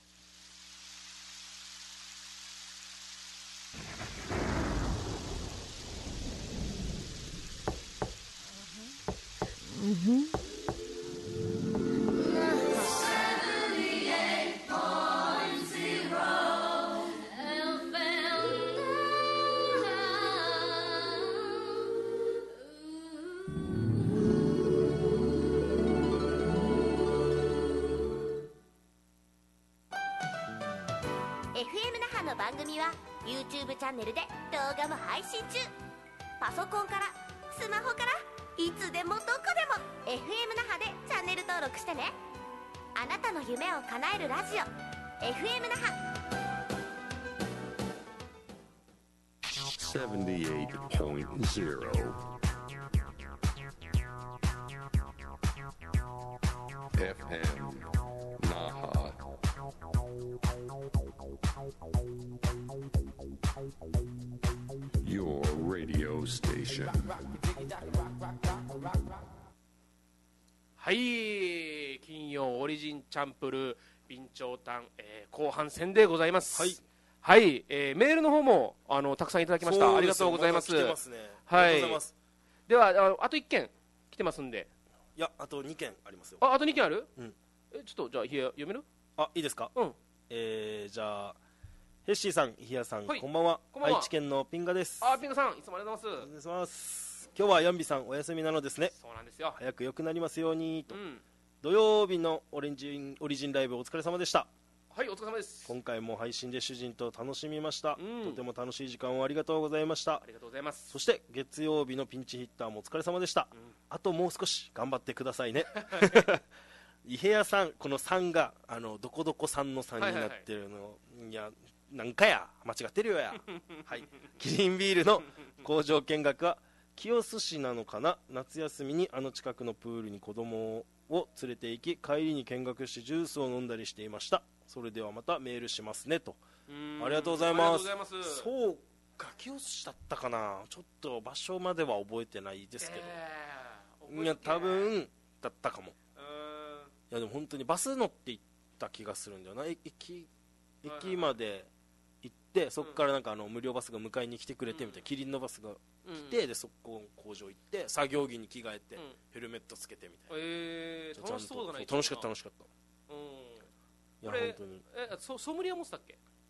FM 那覇の番組は YouTube チャンネルで動画も配信中。パソコンからスマホからいつでもどこでも FM 那覇でチャンネル登録してね。あなたの夢を叶えるラジオ FM 那覇。 78.0 FM Naha. Your radio station. はい、金曜オリジンチャンプル備長炭、後半戦でございます。はい、メールの方もたくさんいただきました。ありがとうございます。 来てますね。 はい、 ありがとうございます。 ではあと1件来てますんで。 いやあと2件ありますよ。 あと2件ある？ちょっとじゃあ読める？ いいですか？じゃあヘッシーさん、イヒヤさん、 はい、 こんばんは。愛知県のピンガです。 ピンガさんいつもありがとうございます。 お願いします。今日はヤンビさんお休みなのですね。 そうなんですよ。 早く良くなりますようにと、土曜日のオリジンライブお疲れ様でした。 はい、お疲れ様です。 今回も配信で主人と楽しみました、とても楽しい時間をありがとうございました。 ありがとうございます。 そして月曜日のピンチヒッターもお疲れ様でした、あともう少し頑張ってくださいね。伊平さん、この3がどこどこさんの3になってるの、いやなんかや間違ってるよや。はい、キリンビールの工場見学は清須市なのかな。夏休みに近くのプールに子供を連れて行き、帰りに見学してジュースを飲んだりしていました。それではまたメールしますねと。ありがとうございます。そうか、清須市だったかな。ちょっと場所までは覚えてないですけど、いや多分だったかも。いやでも本当にバス乗って行った気がするんだよな。駅まで行って、そこからなんか無料バスが迎えに来てくれてみたいな、キリンのバスが来て、でそこ工場行って作業着に着替えて、ヘルメットつけてみたいな。 楽しそうだね。 楽しかった。いやこれ本当にソムリエ持ってたっけ？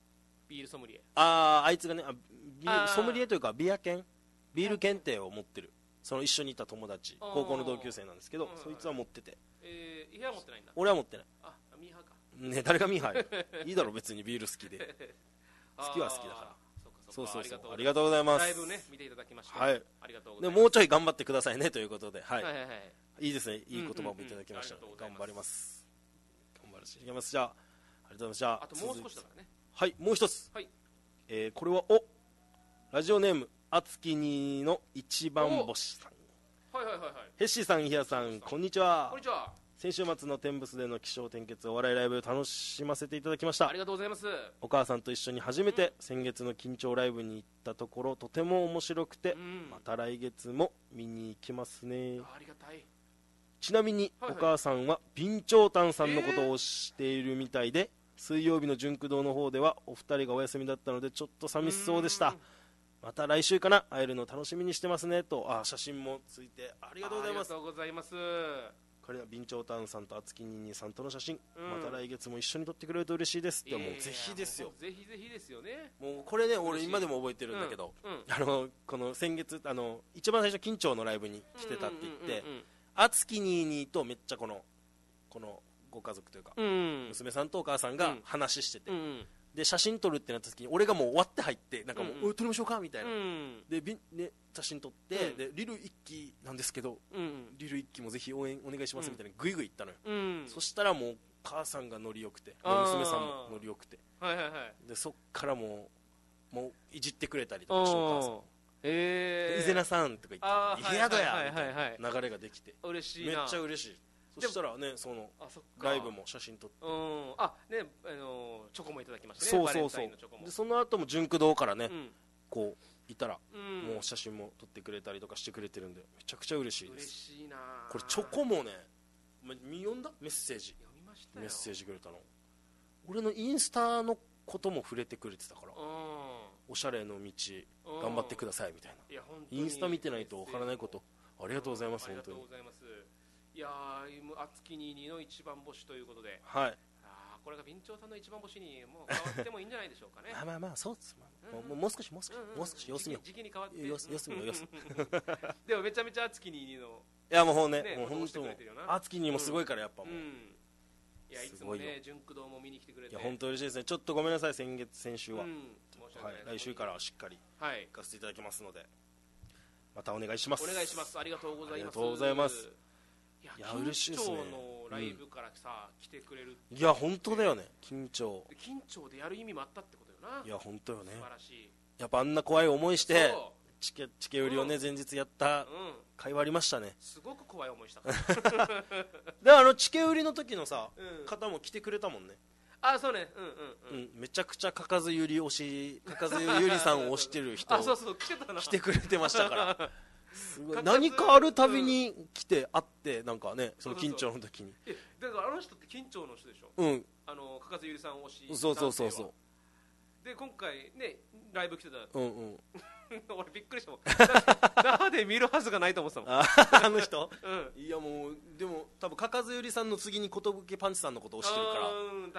ビールソムリエ。 あいつがね、ソムリエというかビール検定を持ってる、その一緒にいた友達、高校の同級生なんですけど、そいつは持ってて、 伊平は持ってないんだ。 俺は持ってない。 ミーハーかね、誰がミーハーいいだろ別にビール好きで好きは好きだから。そうありがとうございます。 ライブね見ていただきまして、 はい、 ありがとうございます。 でもうちょい頑張ってくださいねということで、はい、いいですね、いい言葉もいただきました。頑張ります。頑張るしいきます。じゃあありがとうございました。 あともう少しだからね。 はい、もう一つ、はい、これはラジオネームあつきにの一番星さん。ヘッシーさん、ヒヤさん、こんにちは。 こんにちは。 先週末の天ブスでの起承転結お笑いライブを楽しませていただきました。 ありがとうございます。 お母さんと一緒に初めて先月の緊張ライブに行ったところ、とても面白くて、また来月も見に行きますね。 ありがたい。 ちなみに、お母さんは備長炭さんのことを知っているみたいで、水曜日の純駆堂の方ではお二人がお休みだったのでちょっと寂しそうでした。また来週かな、会えるの楽しみにしてますねと。写真もついてありがとうございます。 ありがとうございます。 これは備長炭さんとあつきににさんとの写真、また来月も一緒に撮ってくれると嬉しいですって。もうぜひですよ。 ぜひぜひですよね。 もうこれね、俺今でも覚えてるんだけど、この先月一番最初緊張のライブに来てたって言って、あつきににとめっちゃこのご家族というか、娘さんとお母さんが話してて、で写真撮るってなった時に俺がもう終わって入って、なんかもう、撮りましょうかみたいな、で写真撮って、でリル一期なんですけど、リル一期もぜひ応援お願いしますみたいなグイグイ言ったのよ。そしたらもう母さんがノリよくて、娘さんもノリよくて、でそっからもういじってくれたりとかして、お母さん伊勢名さんとか言って「嫌だや」みたいな流れができて、 嬉しいな。 めっちゃ嬉しい。そしたらね、そのライブも写真撮って、 ね、チョコもいただきましたね。 そうでその後も純駆堂からね、こういたらもう写真も撮ってくれたりとかしてくれてるんで、めちゃくちゃ嬉しいです。 嬉しいな。 これチョコもね、読んだメッセージ、 読みましたよ。 メッセージくれたの。俺のインスタのことも触れてくれてたから、おしゃれの道頑張ってくださいみたいな。インスタ見てないとわからないこと、ありがとうございます。 本当にありがとうございます。いやー、あつきにの一番星ということで、 はい、 これが備長炭の一番星にもう変わってもいいんじゃないでしょうかね。 まあそうです。もう少し様子見よう。 時期に変わって様子見よう。 でもめちゃめちゃあつきにの、 いやもうね、もう本当あつきにもすごいから、やっぱもう、 いやいつもね純駆堂も見に来てくれて、 いや本当嬉しいですね。ちょっとごめんなさい、先週は。来週からはしっかり行かせていただきますので、またお願いします。 お願いします。ありがとうございます。 ありがとうございます。 いや嬉しいですね。緊張のライブからさ、来てくれる。 いや本当だよね。緊張でやる意味もあったってことよな。 いや本当よね。 素晴らしい。 やっぱあんな怖い思いしてチケ売りをね、前日やった会話ありましたね。 すごく怖い思いしたからでチケ売りの時のさ、方も来てくれたもんね。 そうね。 めちゃくちゃかかずゆりさんを推してる人来てくれてましたからすごい。何かあるたびに来て会って、なんかね、その緊張の時に。 だからあの人って緊張の人でしょ。かかずゆりさん推し。 そうで今回ねライブ来てた。俺びっくりしたもん。生で見るはずがないと思ってたもん。 あの人。いやもうでも多分かかずゆりさんの次にことぶきパンチさんのことを推してるから、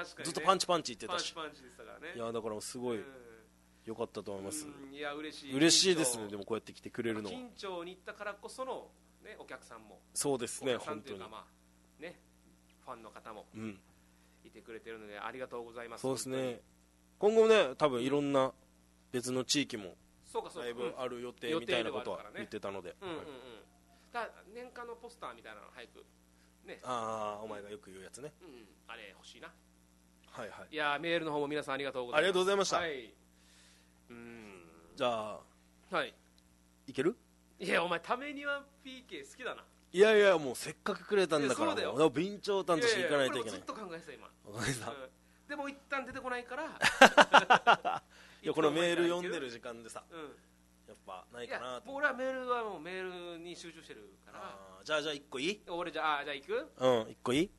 ずっとパンチ言ってたし。 パンチでしたからね。 いやだからすごい良かったと思います。 いや嬉しいですね。でもこうやって来てくれるのは、 緊張に行ったからこそのね、お客さんもそうですね、本当にね、ファンの方もいてくれてるのでありがとうございます。 そうですね。今後ね、多分いろんな別の地域もライブある予定みたいなことは言ってたので、 年間のポスターみたいなの早くね。 お前がよく言うやつね。 あれ欲しいな。 いやメールの方も皆さんありがとうございます。 ありがとうございました。じゃあいける？ いやお前ためには PK 好きだな。 いやもうせっかくくれたんだから、備長炭としていかないといけない。 ずっと考えてた今。でも一旦出てこないからいやこのメール読んでる時間でさ、やっぱないかなと。 俺はメールはもうメールに集中してるから。 じゃあ1個いい？ 俺じゃあ行く ？1個いい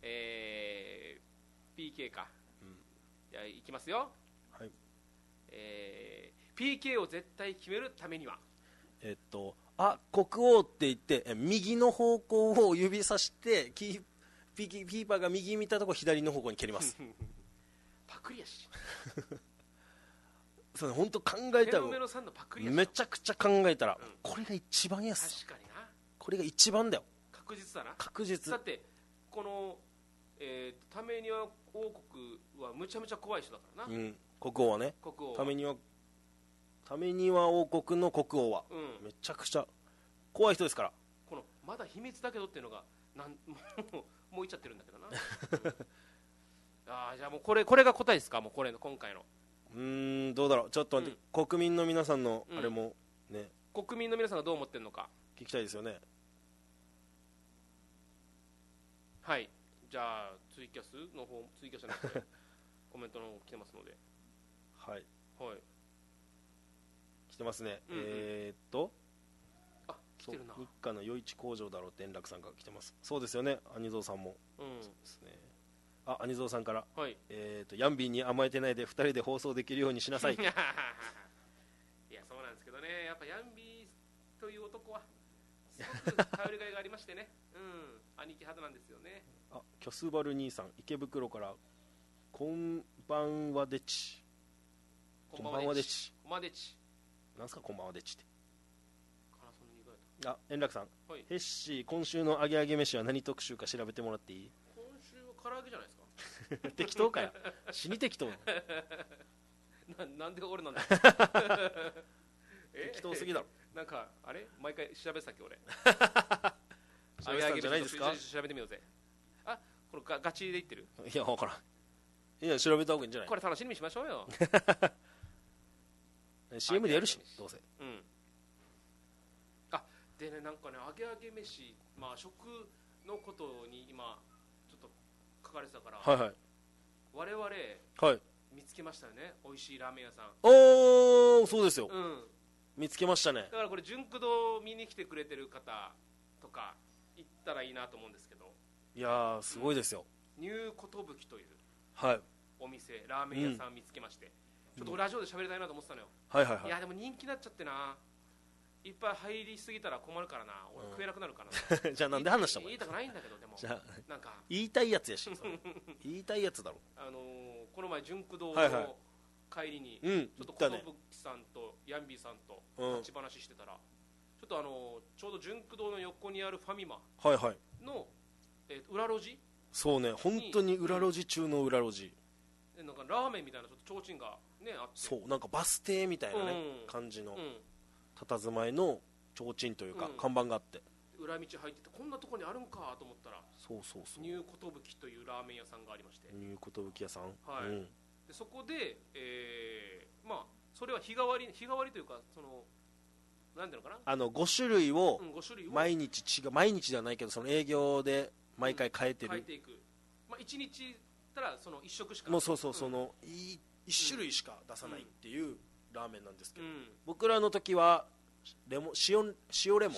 ？PK か。じゃあ行きますよ。PK を絶対決めるためには国王って言って右の方向を指さしてキーパーが右見たところ左の方向に蹴りますパクリやしそう本当考えたらメロさんのパクリやめちゃくちゃ考えたら、これが一番安い。 確かにな、 これが一番だよ。 確実だな。 確実だってこの、タメニワ王国はむちゃむちゃ怖い人だからな、 国王はね。 国王はタメニワ王国の国王は、めちゃくちゃ怖い人ですから。 このまだ秘密だけどっていうのがもう言っちゃってるんだけどなあ、じゃあもうこれが答えですか、もうこれの今回の。 どうだろう、ちょっと、国民の皆さんのあれもね、 国民の皆さんがどう思ってるのか聞きたいですよね。 はい、じゃあツイキャスじゃなくてコメントの方来てますので、 はい、来てますね。 あ、来てるな。 日課の余市工場だろうって円楽さんが来てます。そうですよね、兄蔵さんも、そうですね。あ、兄蔵さんから、ヤンビーに甘えてないで2人で放送できるようにしなさいいや、 そうなんですけどね、やっぱヤンビーという男はすごく頼りがいがありましてね兄貴肌なんですよね。 あ、キョスバル兄さん、池袋からこんばんはでち。こんばんはでち。なんすかこんばんはでちって。あ、円楽さん、ヘッシー、今週の揚げ揚げ飯は何特集か調べてもらっていい？ 今週は唐揚げじゃないですか適当かよ死に適当なんで俺なんだ適当すぎだろなんかあれ毎回調べてたっけ俺調べてたんじゃないですか。 調べてみようぜ。あ、これガチで言ってる？ いや、分からん。いや、調べた方がいいんじゃない？ これ楽しみにしましょうよ CM でやるし、どうせ。 あ、でね、なんかね、揚げ揚げ飯、まあ食のことに今ちょっと書かれてたから、我々、見つけましたよね、美味しいラーメン屋さん。 おー、そうですよ、見つけましたね。 だからこれ純駆動見に来てくれてる方とか行ったらいいなと思うんですけど。 いやー、すごいですよ。 ニューことぶきというお店、ラーメン屋さん見つけまして、ちょっとラジオで喋りたいなと思ってたのよ。いやでも人気になっちゃってな、いっぱい入りすぎたら困るからな、俺食えなくなるからなじゃあなんで話したの？ 言いたくないんだけど、でもじゃあなんか言いたいやつやし言いたいやつだろ。 この前純駆動の帰りに、ちょっとことぶきさんとヤンビーさんと立ち話してたら、ちょっとちょうど純駆動の横にあるファミマの、裏路地、 そうね、本当に裏路地中の裏路地、 なんかラーメンみたいなちょっと提灯がねあって、 そうなんかバス停みたいなね、感じの佇まいの提灯というか、看板があって、 裏道入っててこんなとこにあるんかと思ったら、 そうニューことぶきというラーメン屋さんがありまして、 ニューことぶき屋さん、 でそこで、まあそれは日替わりというか、そのなんていうのかな、 5種類を毎日毎日ではないけど、その営業で毎回変えていく、まあ、1日たらその1食しか、 もうそうその1種類しか出さないっていうラーメンなんですけど、僕らの時は塩レモンのラ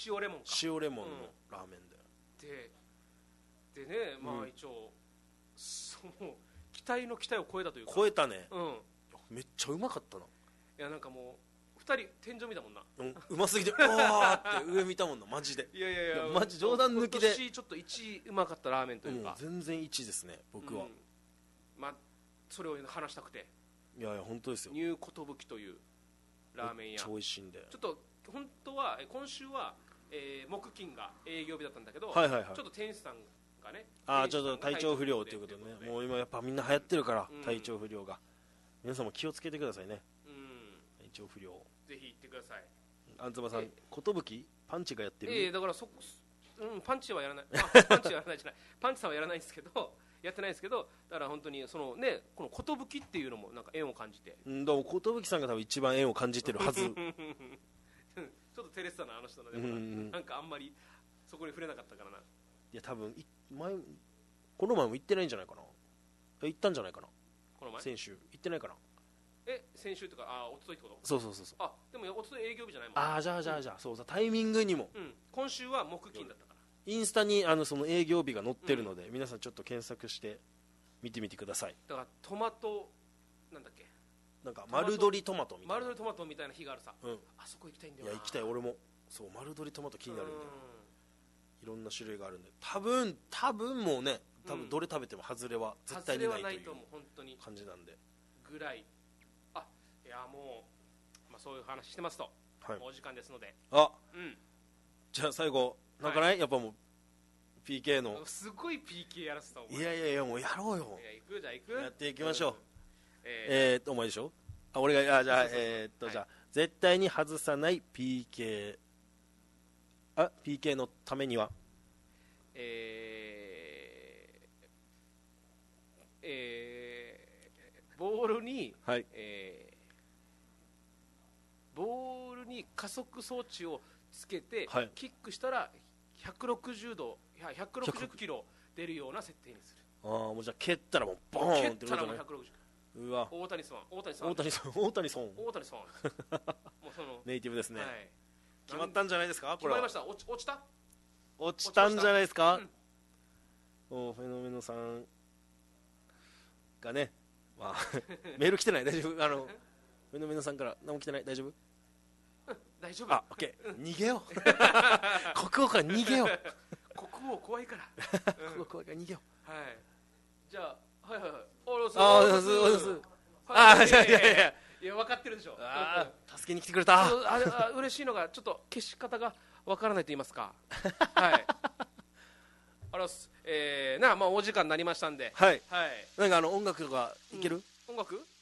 ーメンでね、まあ一応その期待を超えたというか、 超えたね、めっちゃうまかったな。いやなんかもう2人天井見たもんな、 うますぎてうわーって上見たもんな、マジで。いやマジ冗談抜きで今年ちょっと1位うまかったラーメンというか、 全然1位ですね僕は。 まあそれを話したくて、 いや本当ですよ、 ニューことぶきというラーメン屋、 めっちゃ美味しいんで、 ちょっと本当は今週は、木金が営業日だったんだけど、ちょっと店主さんがね、 ちょっと体調不良ということでね、もう今やっぱみんな流行ってるから、体調不良が、皆さんも気をつけてくださいね、体調不良ぜひ行ってください。 あんつばさん、ことぶきパンチがやってる、 だからパンチはやらない、パンチはやらないじゃない、パンチさんはやらないんですけど、やってないですけど、だから本当にそのね、このことぶきっていうのもなんか縁を感じて、 でもことぶきさんが多分一番縁を感じてるはずちょっと照れてたな、あの人の。でもなんかあんまりそこに触れなかったからな。いや多分この前も行ってないんじゃないかな、行ったんじゃないかな、 この前先週行ってないかな、 先週とか、おとといってこと？ そうあ、でもおととい営業日じゃないもん。 じゃあそうタイミングにも、 今週は木金だったから、 インスタにその営業日が載ってるので、皆さんちょっと検索して見てみてください。 だからトマトなんだっけ、 なんか丸鶏トマトみたいな、 丸鶏トマトみたいな日があるさ、あそこ行きたいんだよな。 いや行きたい、俺もそう丸鶏トマト気になるんだよ、いろんな種類があるんで、多分もうね、どれ食べても外れは絶対にないという本当に感じなんで、 ぐらい。 いやもう、そういう話してますと、 はい、 もうお時間ですので、 じゃあ最後なんかない、やっぱもう PK のすごい PK やらせた。 いやもうやろうよ。 行くじゃあ行く、 やっていきましょう。お前でしょ。俺がじゃあじゃあ絶対に外さない PK PK のためにはボールに、 はいボールに加速装置をつけて、 はい、 キックしたら160度160キロ出るような設定にする。 もうじゃあ蹴ったらもうボーンって蹴ったらもう160。 うわ、 大谷さんもうそのネイティブですね、はい、決まったんじゃないですか。 決まりました。落ちたんじゃないですか。フェノメノさんがね、メール来てない？大丈夫？フェノメノさんから何も来てない？大丈夫？ 大丈夫。 オッケー。逃げよう。国王から逃げよう。 国王怖いから。 国王怖いから逃げよう。 はい。じゃあ、はい。いや分かってるでしょ。 助けに来てくれた。 嬉しいのがちょっと消し方が分からないと言いますか。はい。お時間になりましたんで。 はい。なんか音楽とかいける？ 音楽？